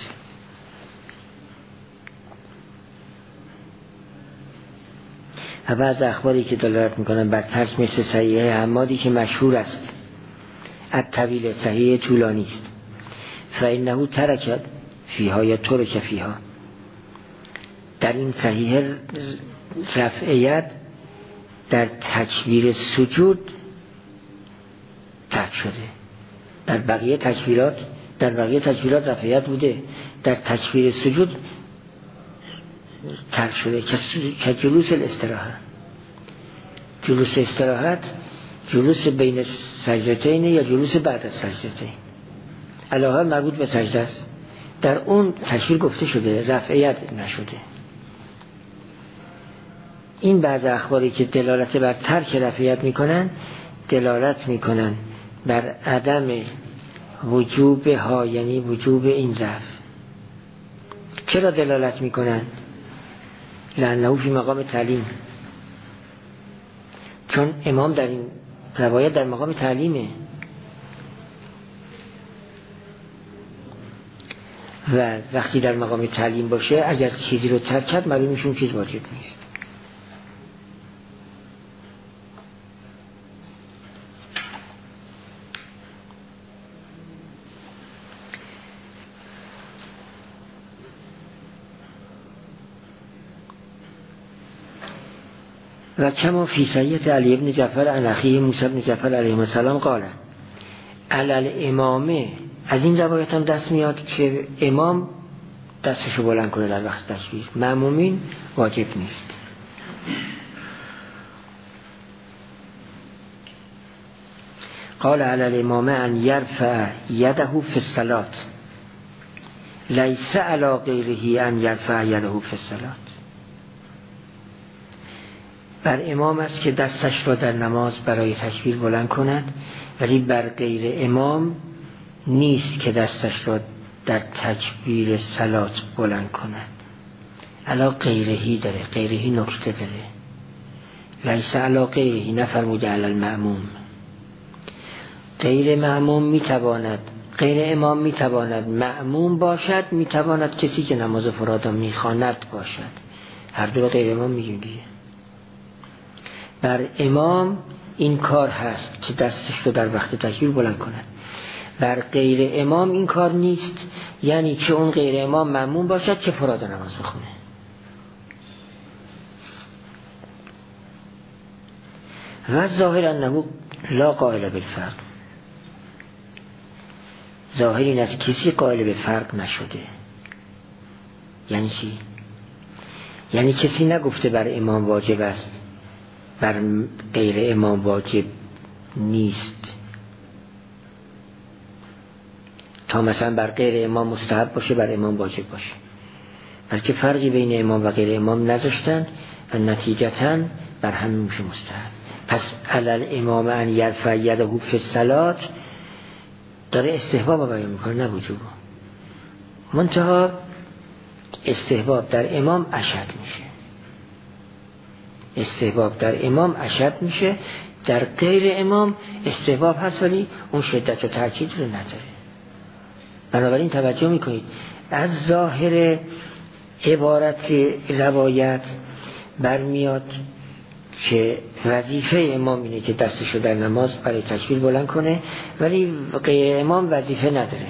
و بعض اخباری که دلالت میکنن بر ترک مثل صحیح حمادی که مشهور است، الطویل، صحیح طولانی است، فإنه ترکت فیها یا ترک فیها. در این صحیح رفع ید در تکبیر سجود ترک شده. در بقیه تکبیرات رفع ید بوده، در تکبیر سجود ترک شده. که جلوس استراحت، جلوس بین سجدتین یا جلوس بعد از سجدتین، علاوه مربوط به سجده است، در اون تکبیر گفته شده، رفع ید نشده. این بعض اخباری که دلالت بر ترک رفع ید میکنن، دلالت میکنن بر عدم وجوب ها، یعنی وجوب این رفع. چرا دلالت میکنن؟ لأنه فی مقام تعلیم، چون امام در این روایت در مقام تعلیمه و وقتی در مقام تعلیم باشه اگر چیزی رو ترک کرد معلوم میشه اون چیز واجب نیست. و کما فی صحیح علی ابن جعفر عن اخیه موسی بن جعفر علیه السلام قال علل امامه. از این روایت هم دست میاد که امام دستشو بلند کنه در وقت تکبیر، مأمومین واجب نیست. قال علل امامه ان یرفع یده فی الصلاة لیس علی غیره ان یرفع یده فی الصلاة. بر امام است که دستش را در نماز برای تکبیر بلند کند، ولی بر غیر امام نیست که دستش را در تکبیر صلات بلند کند. علا غیرهی داره، غیرهی نکته داره. لیس علا غیرهی، نفرموده علی المأموم. غیر مأموم میتواند، غیر امام میتواند مأموم باشد، میتواند کسی که نماز فرادا میخواند باشد. هر دو غیر امام میگیم دیگه. بر امام این کار هست که دستش رو در وقت تکبیر بلند کند، بر غیر امام این کار نیست، یعنی چه اون غیر امام مأموم باشد که فرادا نماز بخونه. و ظاهر انه لا قائل بالفرق، ظاهر این است کسی قائل به فرق نشده. یعنی چی؟ یعنی کسی نگفته بر امام واجب است، بر غیر امام واجب نیست، تا مثلا بر غیر امام مستحب باشه بر امام واجب باشه، بلکه فرقی بین امام و غیر امام نذاشتن و نتیجتاً بر همین میشه مستحب. پس علل امام ان یرفع یده فی الصلاة داره استحباب بیان میکنه، نه وجوب. منتها استحباب در امام اشد میشه، استحباب در امام اشد میشه، در غیر امام استحباب هست ولی اون شدت و تاکید رو نداره. بنابراین توجه میکنید از ظاهر عبارت روایت برمیاد که وظیفه امام اینه که دستشو در نماز برای تکبیر بلند کنه، ولی غیر امام وظیفه نداره.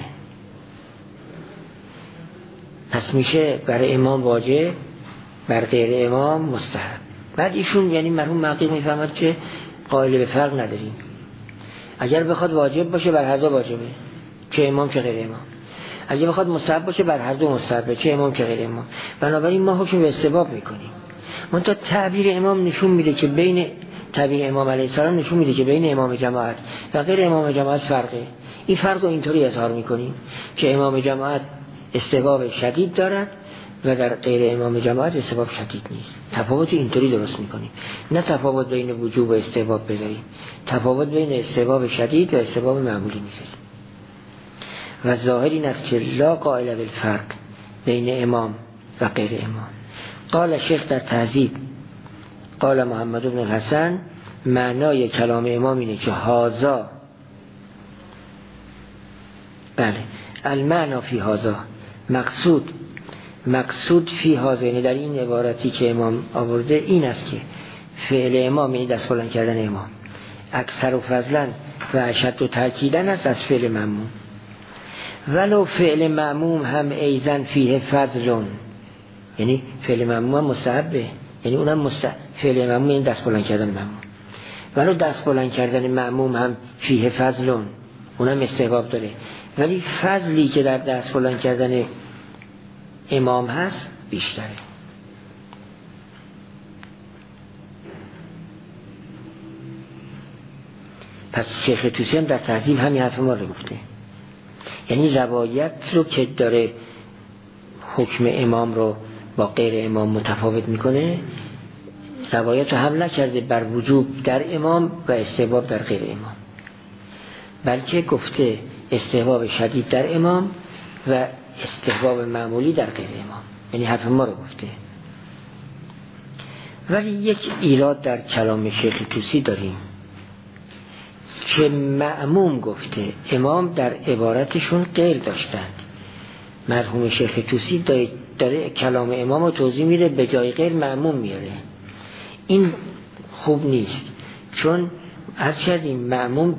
پس میشه برای امام واجب، بر غیر امام مستحب. بعد ایشون یعنی مرحوم محقق میفهمد که قائل به فرق نداریم. اگر بخواد واجب باشه بر هر دو واجبه، چه امام چه غیر امام. اگر بخواد مستحب باشه بر هر دو مستحبه، چه امام چه غیر امام. بنابراین ما حکم به استحباب میکنیم. منتها تعبیر امام نشون میده که بین تعبیر امام علیه السلام نشون میده که بین امام جماعت و غیر امام جماعت فرقه. این فرق رو اینطوری اظهار میکنیم که امام جماعت استحباب شدید دارد و در غیر امام جماعت استحباب شدید نیست. تفاوت اینطوری درست میکنیم، نه تفاوت بین وجوب و استحباب بذاریم، تفاوت بین استحباب شدید و استحباب معمولی میذاریم. و ظاهر این است که لا قائل بالفرق بین امام و غیر امام. قال شیخ در تهذیب قال محمد بن الحسن معنای کلام امام اینه که هازا، بله المعنا فی هازا، مقصود فی هازا، یعنی در این عبارتی که امام آورده این است که فعل امام یعنی دست بلند کردن امام اکثر و فضلا و اشد و تاکیدن است از فعل مأموم، ولو فعل مأموم هم ایزن فیه فضلون، یعنی فعل مأموم هم مستحبه، یعنی اونم فعل مأموم یعنی دست بلند کردن مأموم، ولو دست بلند کردن مأموم هم فیه فضلون، اونم استحباب داره، ولی فضلی که در دست بلند کردن امام هست بیشتره. پس شیخ طوسی هم در تهذیب همین حرف ما رو گفته، یعنی روایت رو که داره حکم امام رو با غیر امام متفاوت میکنه، روایت رو حمل نکرده بر وجوب در امام و استحباب در غیر امام، بلکه گفته استحباب شدید در امام و استحباب معمولی در غیر امام، یعنی حرف ما رو گفته. ولی یک ایراد در کلام شیخ طوسی داریم که مأموم گفته، امام در عبارتشون غیر داشتند. مرحوم شیخ طوسی داره کلام امام رو توضیح میره، به جای غیر مأموم میاره. این خوب نیست، چون از کردیم مأموم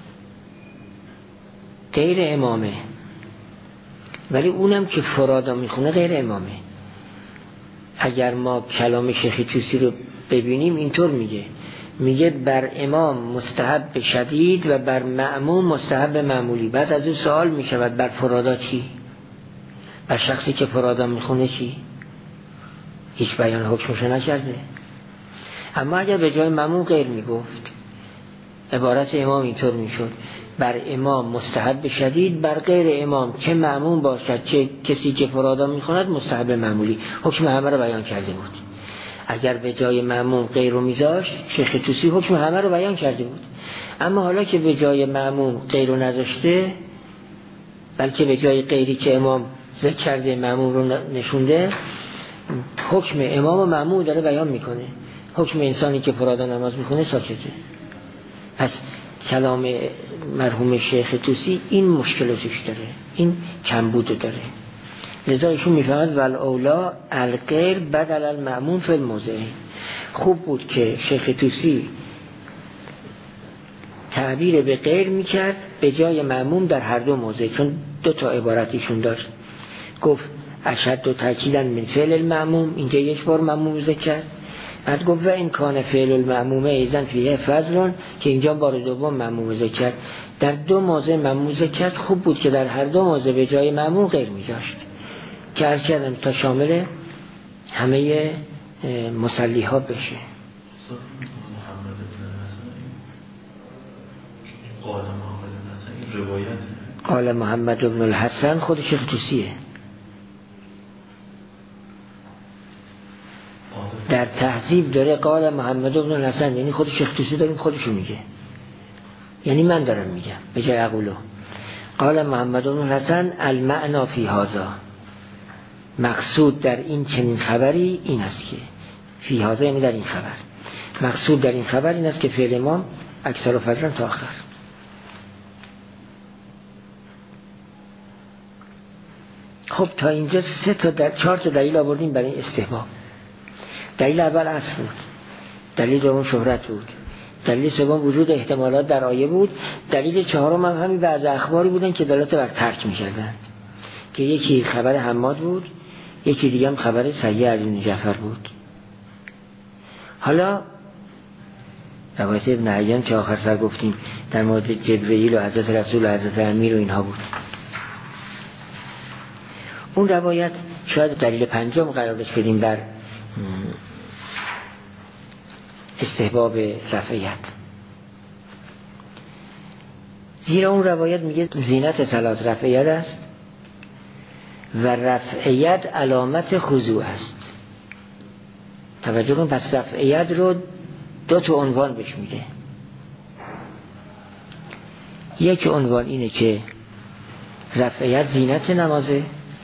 غیر امامه، ولی اونم که فرادا میخونه غیر امامه. اگر ما کلام شیخ طوسی رو ببینیم اینطور میگه بر امام مستحب شدید و بر مأموم مستحب معمولی. بعد از اون سوال میشود بر فرادا چی؟ بر شخصی که فرادا میخونه چی؟ هیچ بیان حکمش نکرده. اما اگر به جای مأموم غیر میگفت، عبارت امام اینطور میشد بر امام مستحب شدید، بر غیر امام چه مأموم باشد چه کسی که فرادا میخوند مستحب معمولی، حکم همه رو بیان کرده بود. اگر به جای مأموم غیر رو میذاشت، شیخ طوسی حکم همه رو بیان کرده بود. اما حالا که به جای مأموم غیر رو نذاشته، بلکه به جای غیری که امام ذکر کرده مأموم رو نشونده، حکم امام و مأموم داره بیان میکنه. حکم انسانی که فرادا نماز میکنه ساکته. پس کلام مرحوم شیخ طوسی این مشکلاتش داره، این کمبود داره. لذا ایشون میفهمد والاولا الغیر بدل المأموم فی الموضع. خوب بود که شیخ طوسی تعبیر به غیر میکرد به جای مأموم در هر دو موضع، چون دو تا عبارت ایشون داشت. گفت اشد و تاکیدن من فعل المأموم، اینجا یک بار مأموم ذکر کرد. بعد گفت و این کان فعل المأموم ایزن فیه فضلون، که اینجا بار دوم مأموم ذکر کرد. در دو موضع مأموم ذکر کرد. خوب بود که در هر دو موضع به جای مأموم غیر میذاشت که عرض کردم تا شامل همه مصلی ها بشه. قال محمد بن الحسن خود شیخ طوسیه. در تهذیب داره قال محمد بن الحسن، یعنی خود شیخ طوسی داریم خودشو میگه، یعنی من دارم میگم به جای اقولو. قال محمد بن الحسن المعنا فی هذا، مقصود در این چنین خبری این است که فی هذا یعنی در این خبر، مقصود در این خبر این است که فعل امام اکثر و فضلا تا آخر. خب تا اینجا 4 تا دلیل آوردیم برای استحباب. دلیل اول اصل بود، دلیل دوم شهرت بود، دلیل سوم وجود احتمالات در آیه بود، دلیل چهارم هم همین بعض اخباری بودن که دلالت بر ترک می‌کردند که یکی خبر حماد بود، یکی دیگه هم خبر سیه علی بن جعفر بود. حالا روایت ابن حیان که آخر سر گفتیم در مورد جبرئیل و حضرت رسول و حضرت امیر و اینها بود. اون روایت شاید دلیل پنجم قرارش بدیم بر استحباب رفعیت، زیرا اون روایت میگه زینت صلات رفعیت است و رفعیت علامت خضوع است. توجه کن، پس رفعیت رو 2 تا عنوان بهش میده. یک عنوان اینه که رفعیت زینت نمازه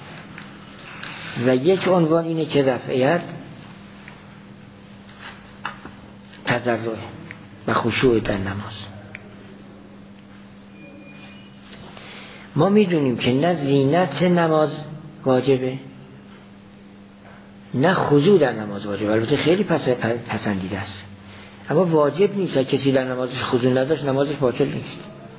و یک عنوان اینه که رفعیت تضرع و خشوع در نماز. ما میدونیم که نه زینت نماز واجبه نه خضوع در نماز واجبه، البته خیلی پسندیده است، اما واجب نیست. کسی در نمازش خضوع نداشت نمازش باطل نیست.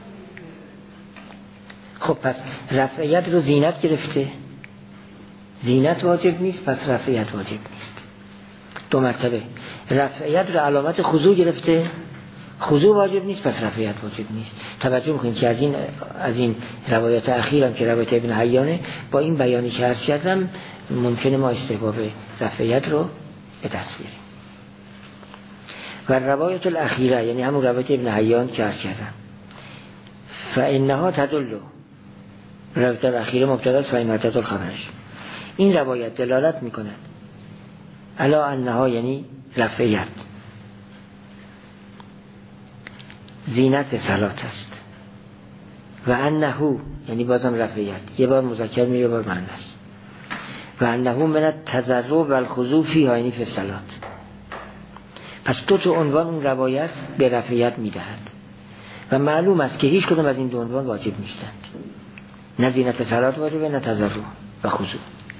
خب پس رفعیت رو زینت گرفته، زینت واجب نیست، پس رفعیت واجب نیست. 2 مرتبه رفعیت رو علامت خضوع گرفته، خضوع واجب نیست، پس رفعیت واجب نیست. توجه میکنیم که از این روایات اخیرم که روایت ابن حیانه، با این بیانی که عرض کردم ممکنه ما استحباب رفعیت رو به دست بیاریم. و روایت الاخیره یعنی همون روایت ابن حیان که عرض کردم، فانها تدل، روایت الاخیره مبتدا است، فانها تدل خبرش. این روایت دلالت میکند الا انها یعنی رفعیت زینت صلات است و انه یعنی بازم رفعیت، یه بار مذکر میگه یه بار مؤنث، و انه من التضرع و الخضوع فیها یعنی فی الصلات. پس 2 تا عنوان اون روایت به رفعیت میدهد و معلوم است که هیچ کدوم از این 2 عنوان واجب نیستند، نه زینت صلات واجبه نه تضرع و خضوع.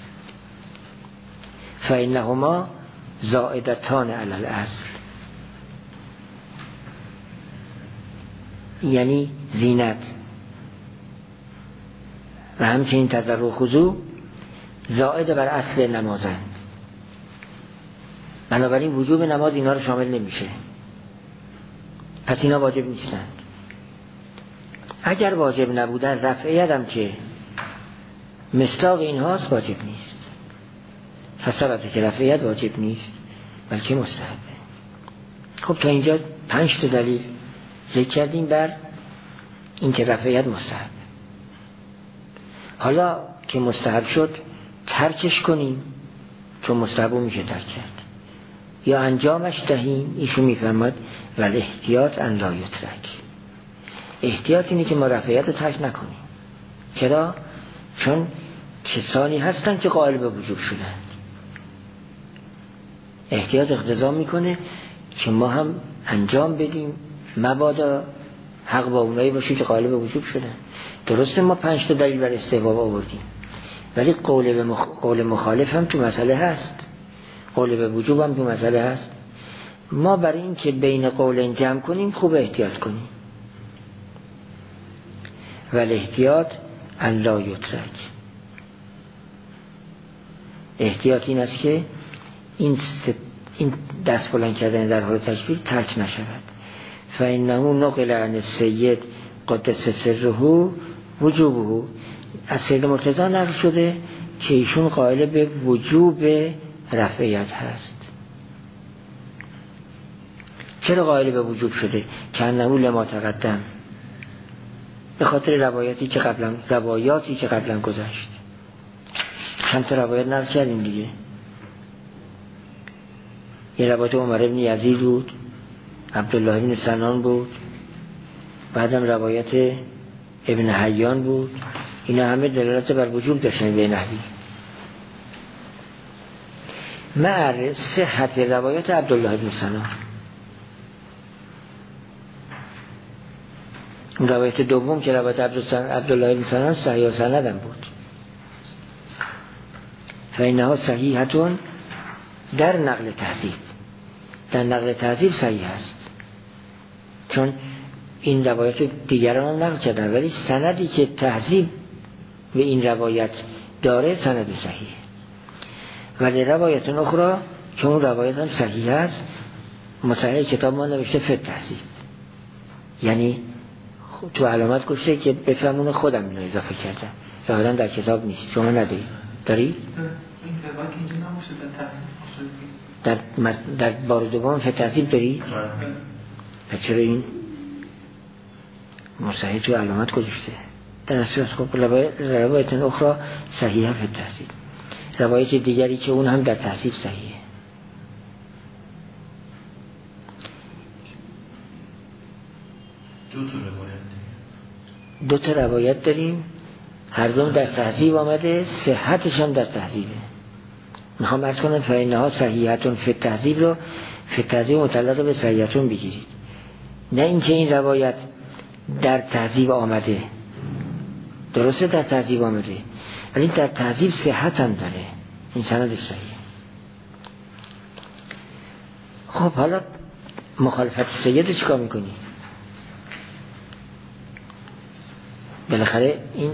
فإنهما زائدتان علی الاصل، یعنی زینت و همچنین تضرع و خضوع زائد بر اصل نمازند، بنابراین وجوب نماز اینا رو شامل نمیشه، پس اینا واجب نیستند. اگر واجب نبودن رفعیت هم که مصداق اینهاست واجب نیست، فثبت که رفعیت واجب نیست بلکه مستحبه. خب تا اینجا 5 تا دلیل ذکر کردیم بر این که رفعیت مستحبه. حالا که مستحب شد ترکش کنیم، چون مستحب میشه ترک کرد، یا انجامش دهیم. ایشون میفرماد ولی احتیاط ان لا یترک، احتیاط اینه که ما رفعیت رو ترک نکنیم. چرا؟ چون کسانی هستن که قائل به وجوب شدند. احتیاط اقتضا میکنه که ما هم انجام بدیم، مبادا حق با اونایی باشه که قائل به وجوب شدن. درسته ما 5 تا دلیل بر استحباب آوردیم، ولی قول مخالف هم تو مسئله هست، قول به وجوب هم تو مسئله هست. ما برای این که بین قولین جمع کنیم خوب احتیاط کنیم. ولی احتیاط ان لا یترک، احتیاط این است که این دست بلند کردن در حال تکبیر ترک نشود. فانه نقل عن السید قدس سره وجوبه، از سید مرتضی نقل شده که ایشون قائل به وجوب رفعیت هست. چرا قائل به وجوب شده؟ که انه لما تقدم، به خاطر روایاتی که قبلا گذشت. چند تا روایت نقل کردیم دیگه. یه روایت عمر ابن یزید بود، عبدالله ابن سنان بود، بعدم روایت ابن حیان بود. اینا همه دلالت بر وجوب داشتن به نحوی. مع صحت روایت عبدالله ابن سنان. روایت دوم که روایت عبدالله ابن سنان صحیح سندم بود. فإنها صحیحتون در نقل تهذیب، در نقل تهذیب صحیح است، چون این روایت دیگران نقل کردن، ولی سندی که تهذیب به این روایت داره سند صحیح. ولی روایت اخرى که اون روایت هم صحیح است، مصحح کتاب ما نوشته فی التهذیب، یعنی تو علامت گفته که بفهمون خودم اینو اضافه کردم، ظاهرا در کتاب نیست. شما نداری؟ داری؟ این روایت اینجا نموشه در تهذیب در بار دوم فی التهذیب داری؟ پس چرا این مصحح تو علامت گذاشته؟ در اصل خب روایت اخرى صحیحه فی التهذیب، روایت دیگری که اون هم در تهذیب صحیحه. دو تا روایت داریم، هر دوم در تهذیب آمده، صحتش هم در تهذیبه. میخوام عرض کنم فإنها صحیحتون فی التهذیب رو فی التهذیب مطلق به صحیحتون بگیرید، نه اینکه این روایت در تهذیب آمده، درسته در تهذیب آمده ولی در تهذیب صحت هم داره، این سندش صحیحه. خب حالا مخالفت سید چیکار میکنی؟ بالاخره این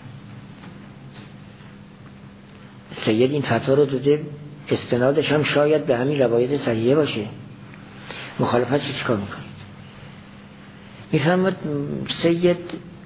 سید این فتوا رو داده، استنادش هم شاید به همین روایت صحیحه باشه، مخالفت چیکار میکنید؟ میفهمد سید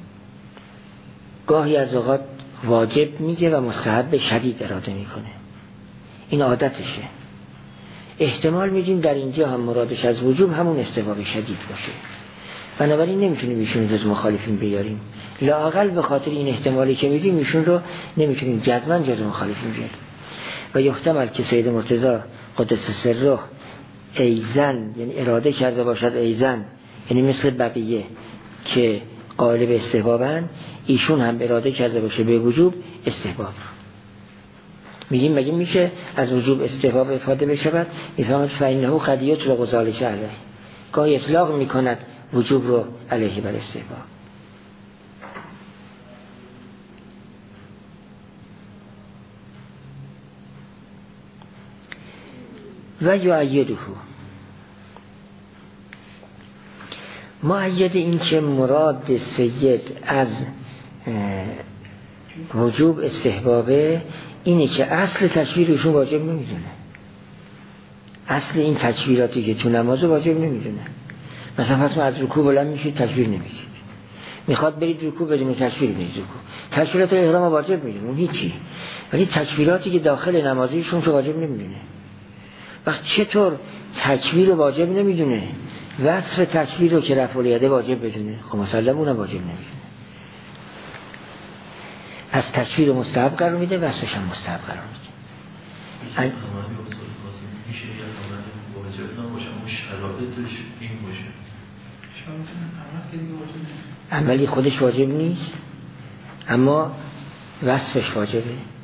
گاهی از اوقات واجب میگه و مستحب شدید اراده میکنه، این عادتشه. احتمال میدیم در اینجا هم مرادش از وجوب همون استحباب شدید باشه، بنابراین نمیتونیم ایشون جز مخالفین بیاریم، لااقل به خاطر این احتمالی که میدیم ایشون رو نمیتونیم جزماً جز مخالفین بیاریم. و یحتمل که سید مرتضی قدس سره ایزن، یعنی اراده کرده باشد ایزن، یعنی مثل بقیه که قائل به استحبابن، ایشون هم اراده کرده باشه به وجوب استحباب. میگیم مگه میشه از وجوب استحباب افاده بشود؟ میفهمد فإنه قد یطلق ذلک علیه، گاهی اطلاق میکند وجوب رو علیه بر استحباب. و یؤیده، مؤید این که مراد سید از وجوب استحبابه اینه که اصل تکبیرشون واجب نمیدونه، اصل این تکبیراتی که تو نماز واجب نمیدونه. مثلا پس ما از رکوع بلند میشید تکبیر نمیدید، میخواد برید رکوع بدون تکبیر برید رکوع، تکبیرات احرام واجب میدونه اون هیچی، ولی تکبیراتی که داخل نمازیشون رو واجب نمیدونه. وقت چطور تکبیر واجب نمیدونه وصف تکبیر رو که رفع الیده واجب بدونه؟ خب مسلم اونم واجب نمیدونه، از تکبیر مستحب قرار میده، وصفش هم مستحب قرار میده. عملی خودش واجب نیست اما وصفش واجبه.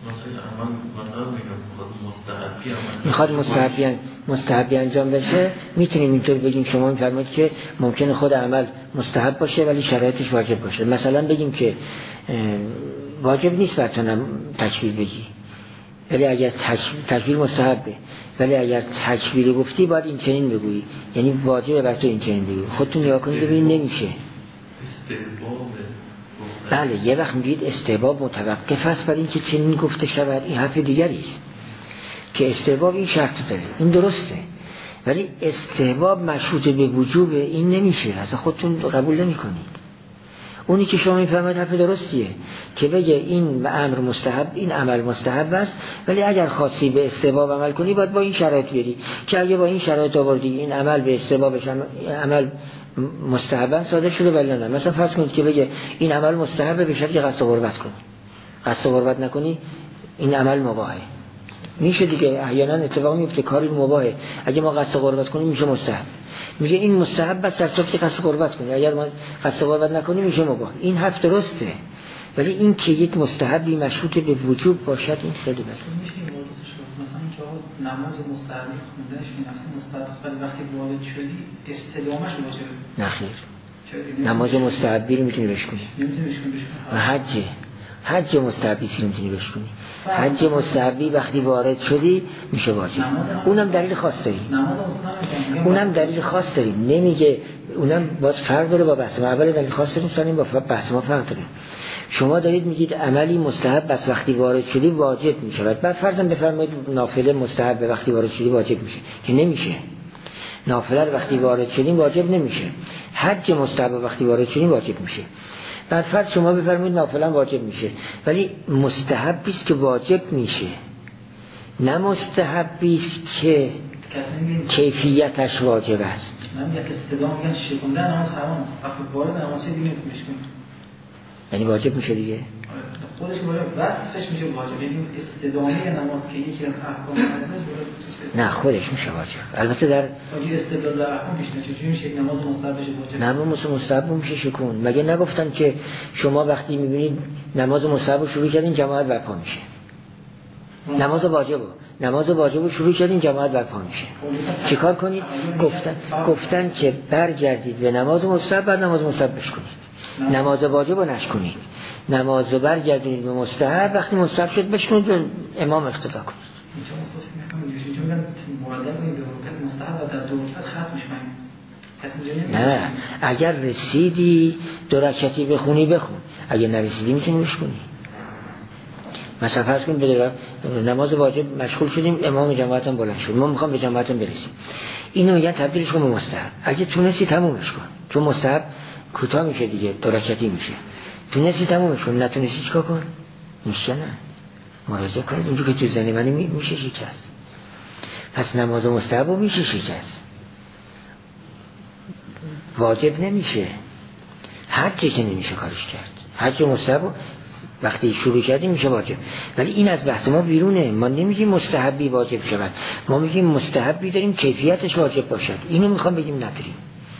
میخواد مستحبی انجام بشه، میتونیم اینطور بگیم شما میفرمایید که ممکنه خود عمل مستحب باشه ولی شرایطش واجب باشه. مثلا بگیم که واجب نیست براتون تکبیر بگی، ولی اگر تکبیر مستحبه، ولی اگر تکبیر گفتی باید این چنین بگویی، یعنی واجبه بر تو این چنین بگویی. خودتون نگاه کنید ببینید نمیشه. بله یه وقت میگید استحباب متوقف است بر این که چنین گفته شود، این حرف دیگری است که استحباب این شرط داره، این درسته، ولی استحباب مشروط به وجوب این نمیشه، اصلا خودتون قبول نمی کنید. اونی که شما میفهمید حرف درستیه که بگه این امر مستحب، این عمل مستحب است، ولی اگر خاصی به استحباب عمل کنی باید با این شرایط بیاری که اگه با این شرایط آوردی این عمل به استحبابش عمل مستحبن صادر شده ولی نه. مثلا فرض کنید که بگه این عمل مستحبه به شرطی قصد قربت کنی، قصد قربت نکنی این عمل مباحه. میشه دیگه احیانا اتفاق میفته کاری مباحه، اگه ما قصد قربت کنیم میشه مستحب. میگه این مستحب است در صورتی که قصد قربت کنی، اگر ما قصد قربت نکنیم میشه مباح. این حرف درسته، ولی این که یک مستحبی مشروط به وجوب باشد این خیلی بسیار میشه. مثلا که نماز مستحبی خوندنش به نفس مستحب است ولی وقتی وارد شدی استدامش واجبه. نخیر، نماز مستحبی رو میتونی بشکنی و حجه حج مستحبی که نمیتونی بشکنی. حج مستحبی وقتی وارد شدی میشه واجب. اونم دلیل خاص داری. اونم دلیل خاص داریم. نمیگه اونم باز فرق داره با بحث ما. اول دلیل خاص داریم، ثانیا با بحث ما فرق داره. شما دارید میگید عملی مستحب بس وقتی وارد شدی واجب میشه. بعد فرضاً بفرمایید نافله مستحب وقتی وارد شدی واجب میشه، که نمیشه. نافله وقتی وارد شدیم واجب نمیشه. حج مستحب وقتی وارد شدیم واجب میشه. بعد فرض شما بفرمایید نافله واجب میشه، ولی مستحبی است که واجب میشه، نه مستحبی است که کیفیتش واجب است. من یک استدلال میگن شکوندن نماز حرام، وقتی وارد نماز دیگه نمیشه. یعنی واجب میشه دیگه. خودش میگه وصفش میشه واجب، یعنی استدامه نماز که یکی از احکام هست. نه خودش میشه واجب. البته در استدلال در احکام میشه، چجوری میشه نماز مستحب بشه واجب؟ نماز مستحب میشه شکون. مگه نگفتن که شما وقتی میبینید نماز مستحب رو شروع کردین جماعت برپا میشه؟ نماز واجب رو شروع کردین جماعت برپا میشه. چیکار کنید؟ گفتن که برگردید به نماز مستحب، بعد نماز مستحب بشکنید. نماز واجب رو نشکنید، نماز رو برگردونید به مستحب، وقتی مستحب شد بشکنید و امام اقتدا کنید. نه اگر رسیدی 2 رکعتی بخونی بخون، اگر نرسیدی میتونی بشکنی. مثلا فرض کنید به نماز واجب مشغول شدیم، امام جماعت هم بلند شد، ما میخوام به جماعت هم برسیم، اینو میگن تبدیلش کن به مستحب. اگه تونستی تمومش کن، چون مستحب کوتاه میشه دیگه، 2 رکعتی میشه. تونستی تمومش کن، نتونستی چیکار کن؟ میشه نه مراجعه کنید. اینجور که تو ذهن من میشه شکست. پس نماز مستحب میشه شکست، واجب نمیشه. حجی که نمیشه کارش کرد. حج مستحب وقتی شروع کردیم میشه واجب، ولی این از بحث ما بیرونه. ما نمیگیم مستحبی واجب شود، ما میگیم مستحبی داریم کیفیتش واجب باشد. اینو میخوام بگیم نداریم.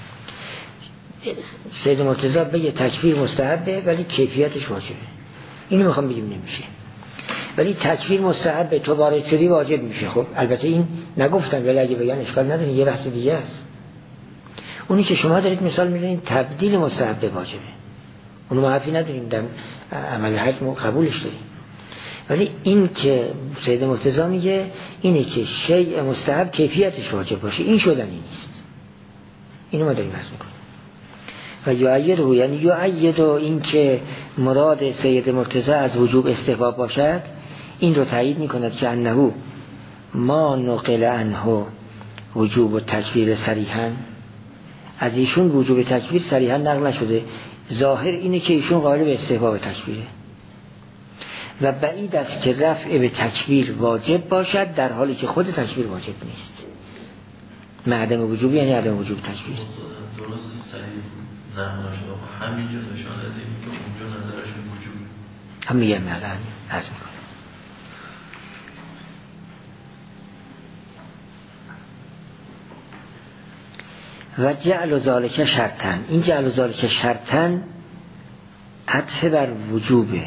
سید مرتضی بگه تکبیر مستحبه ولی کیفیتش واجبه، اینو میخوام بگیم نمیشه. ولی تکبیر مستحبه، تو وارد شدی واجب میشه. خب البته این نگفتن، ولی اگه بگن اشکال نداره، یه بحث دیگه است. اونی که شما دارید مثال میزنید تبدیل مستحب به واجبه، اونو ما حرفی نداریم، در عمل حج ما قبولش داریم. ولی این که سید مرتضی میگه اینه که شیء مستحب کیفیتش واجب باشه، این شدنی نیست. اینو ما داریم بحث میکنیم. و یعیده، یعنی یعید، این که مراد سید مرتضی از وجوب استحباب باشد، این رو تایید میکند که انه ما نقل عنه وجوب تکبیر صریحا، از ایشون وجوب تکبیر صریحا نقل نشده. ظاهر اینه که ایشون قائل به استحباب تکبیره و بعید است که رفع به تکبیر واجب باشد در حالی که خود تکبیر واجب نیست. معدم وجوب یعنی عدم وجوب تکبیر. درست صحیح نه ماشاءالله همینجا نشان از این که اونجا نظرش وجوب هم میگم الان عرض میکنم. و جعل ذالک شرطن، این جعل ذالک شرطن عطف بر وجوبه.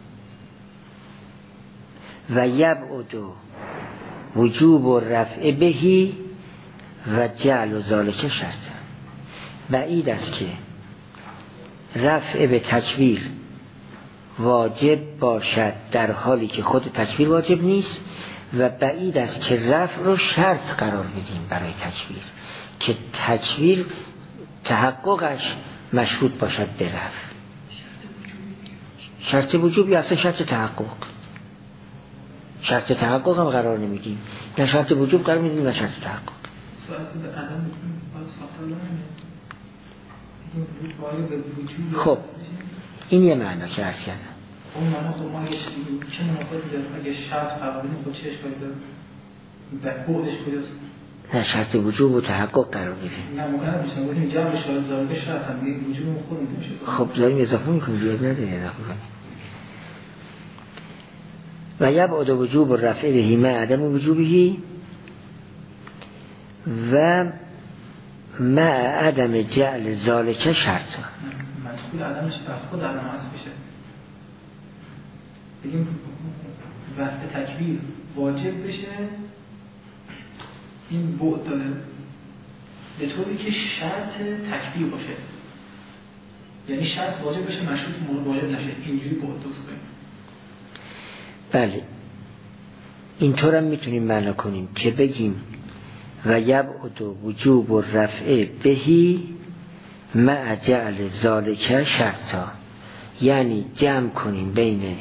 و یبعد وجوب و رفع بهی و جعل ذالک شرطن، بعید است که رفع به تکبیر واجب باشد در حالی که خود تکبیر واجب نیست، و بعید است که رفع رو شرط قرار بدیم برای تکبیر، که تکبیر تحققش مشروط باشد به رفع. شرط وجوب یا اصلا شرط تحقق. شرط تحقق هم قرار نمیدیم، نه شرط وجوب قرار میدیم نه شرط تحقق. خب این یه معنا که عرض کردم. اون معنا خب ما چه منافاتی داره؟ اگه شرط قرار بدیم خب چه اشکالی داره؟ بعدش کجاست؟ نه شرط وجوب و تحقق قرار بدیم. نه ممکنه میشه بگیم جمع شرط ذالک شرط هم دیگه وجوب خود نمیشه. خب داریم اضافه میکنیم دیگه، نداریم اضافه کنیم. و یبعد وجوب الرفع به ما عدم وجوبه و ما عدم جعل ذالک شرط. مدخول عدمش بر خود عدم عطف بشه. بگیم وقت تکبیر واجب بشه، این بعد داره به طوری که شرط تکبیر باشه، یعنی شرط واجب بشه مشروط واجب نشه، اینجوری بعد درست کنیم. بله اینطور هم میتونیم معنا کنیم که بگیم و یبعد وجوب الرفع بهی مع جعل ذالک شرطا، یعنی جمع کنیم بین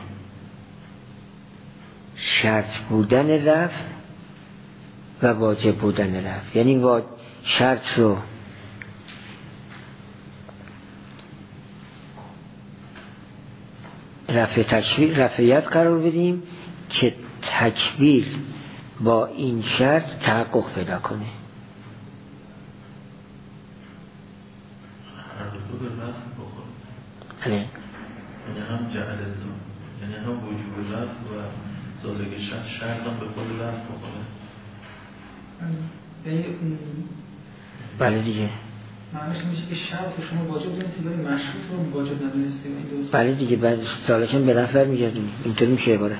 شرط بودن رفع و واجب بودن رفع، یعنی شرط رو رفعیت قرار بدیم که تکبیر با این شرط تحقق پیدا کنه. هر دو به رفع بخوره. بله. یعنی هم جعل زال، یعنی هم وجوب رفع و ذالک شرط هم به خود رفع بخوره. بله دیگه. معنیش میشه که شرط شما واجب دونستید ولی مشروط رو واجب ندونستید. بله دیگه، بعد ذالک هم به رفع برمیگردیم. اینطوری میشه عبارت.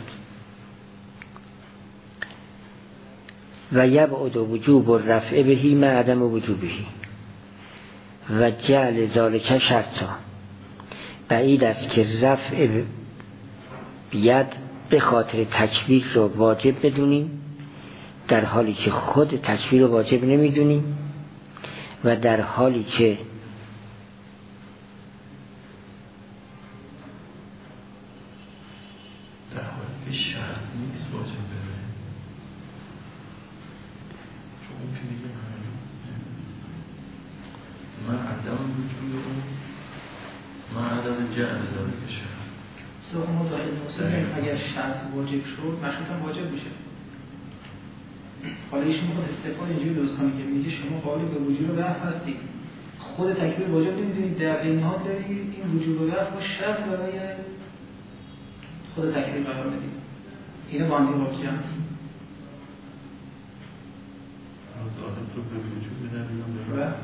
و یبعد وجوب الرفع بهی مع عدم وجوبهی و جعل ذالک شرطا، بعید است که رفع ید به خاطر تکبیر رو واجب بدونیم در حالی که خود تکبیر رو واجب نمیدونیم و در حالی که شرط نیست واجب بدونیم، چون اون که دیگه من عدم وجود اون من عدم جعل ذالک شرط. ما داخل مسلم اگر شرط واجب شد مشروط هم واجب میشه. حالا ایشون میخواد استفاده اینجوری درست کنه که میگه شما قائل به وجوب رفع هستید، خود تکبیر واجب نمیدونید، در این حال دارید این وجوب رفع و شرط برای خود تکبیر قرار بدید. اینو با هم دیگه واقعی هست. ظاهر تو به وجوب نمیدونم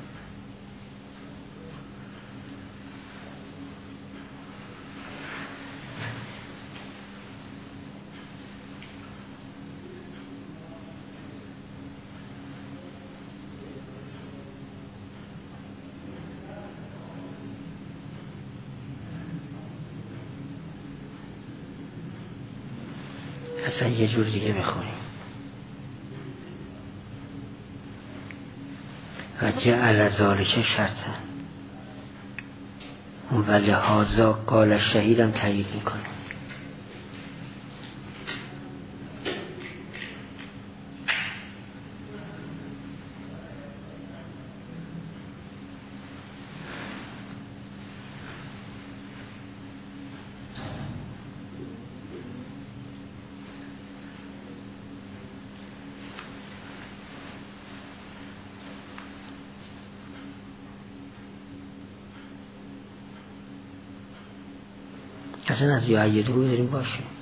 اصلا یه جور دیگه بخونیم. و جعل ذالک شرطا و لهذا قال الشهید هم تایید میکنه. اصلا از یعیدو بذاریم باشه.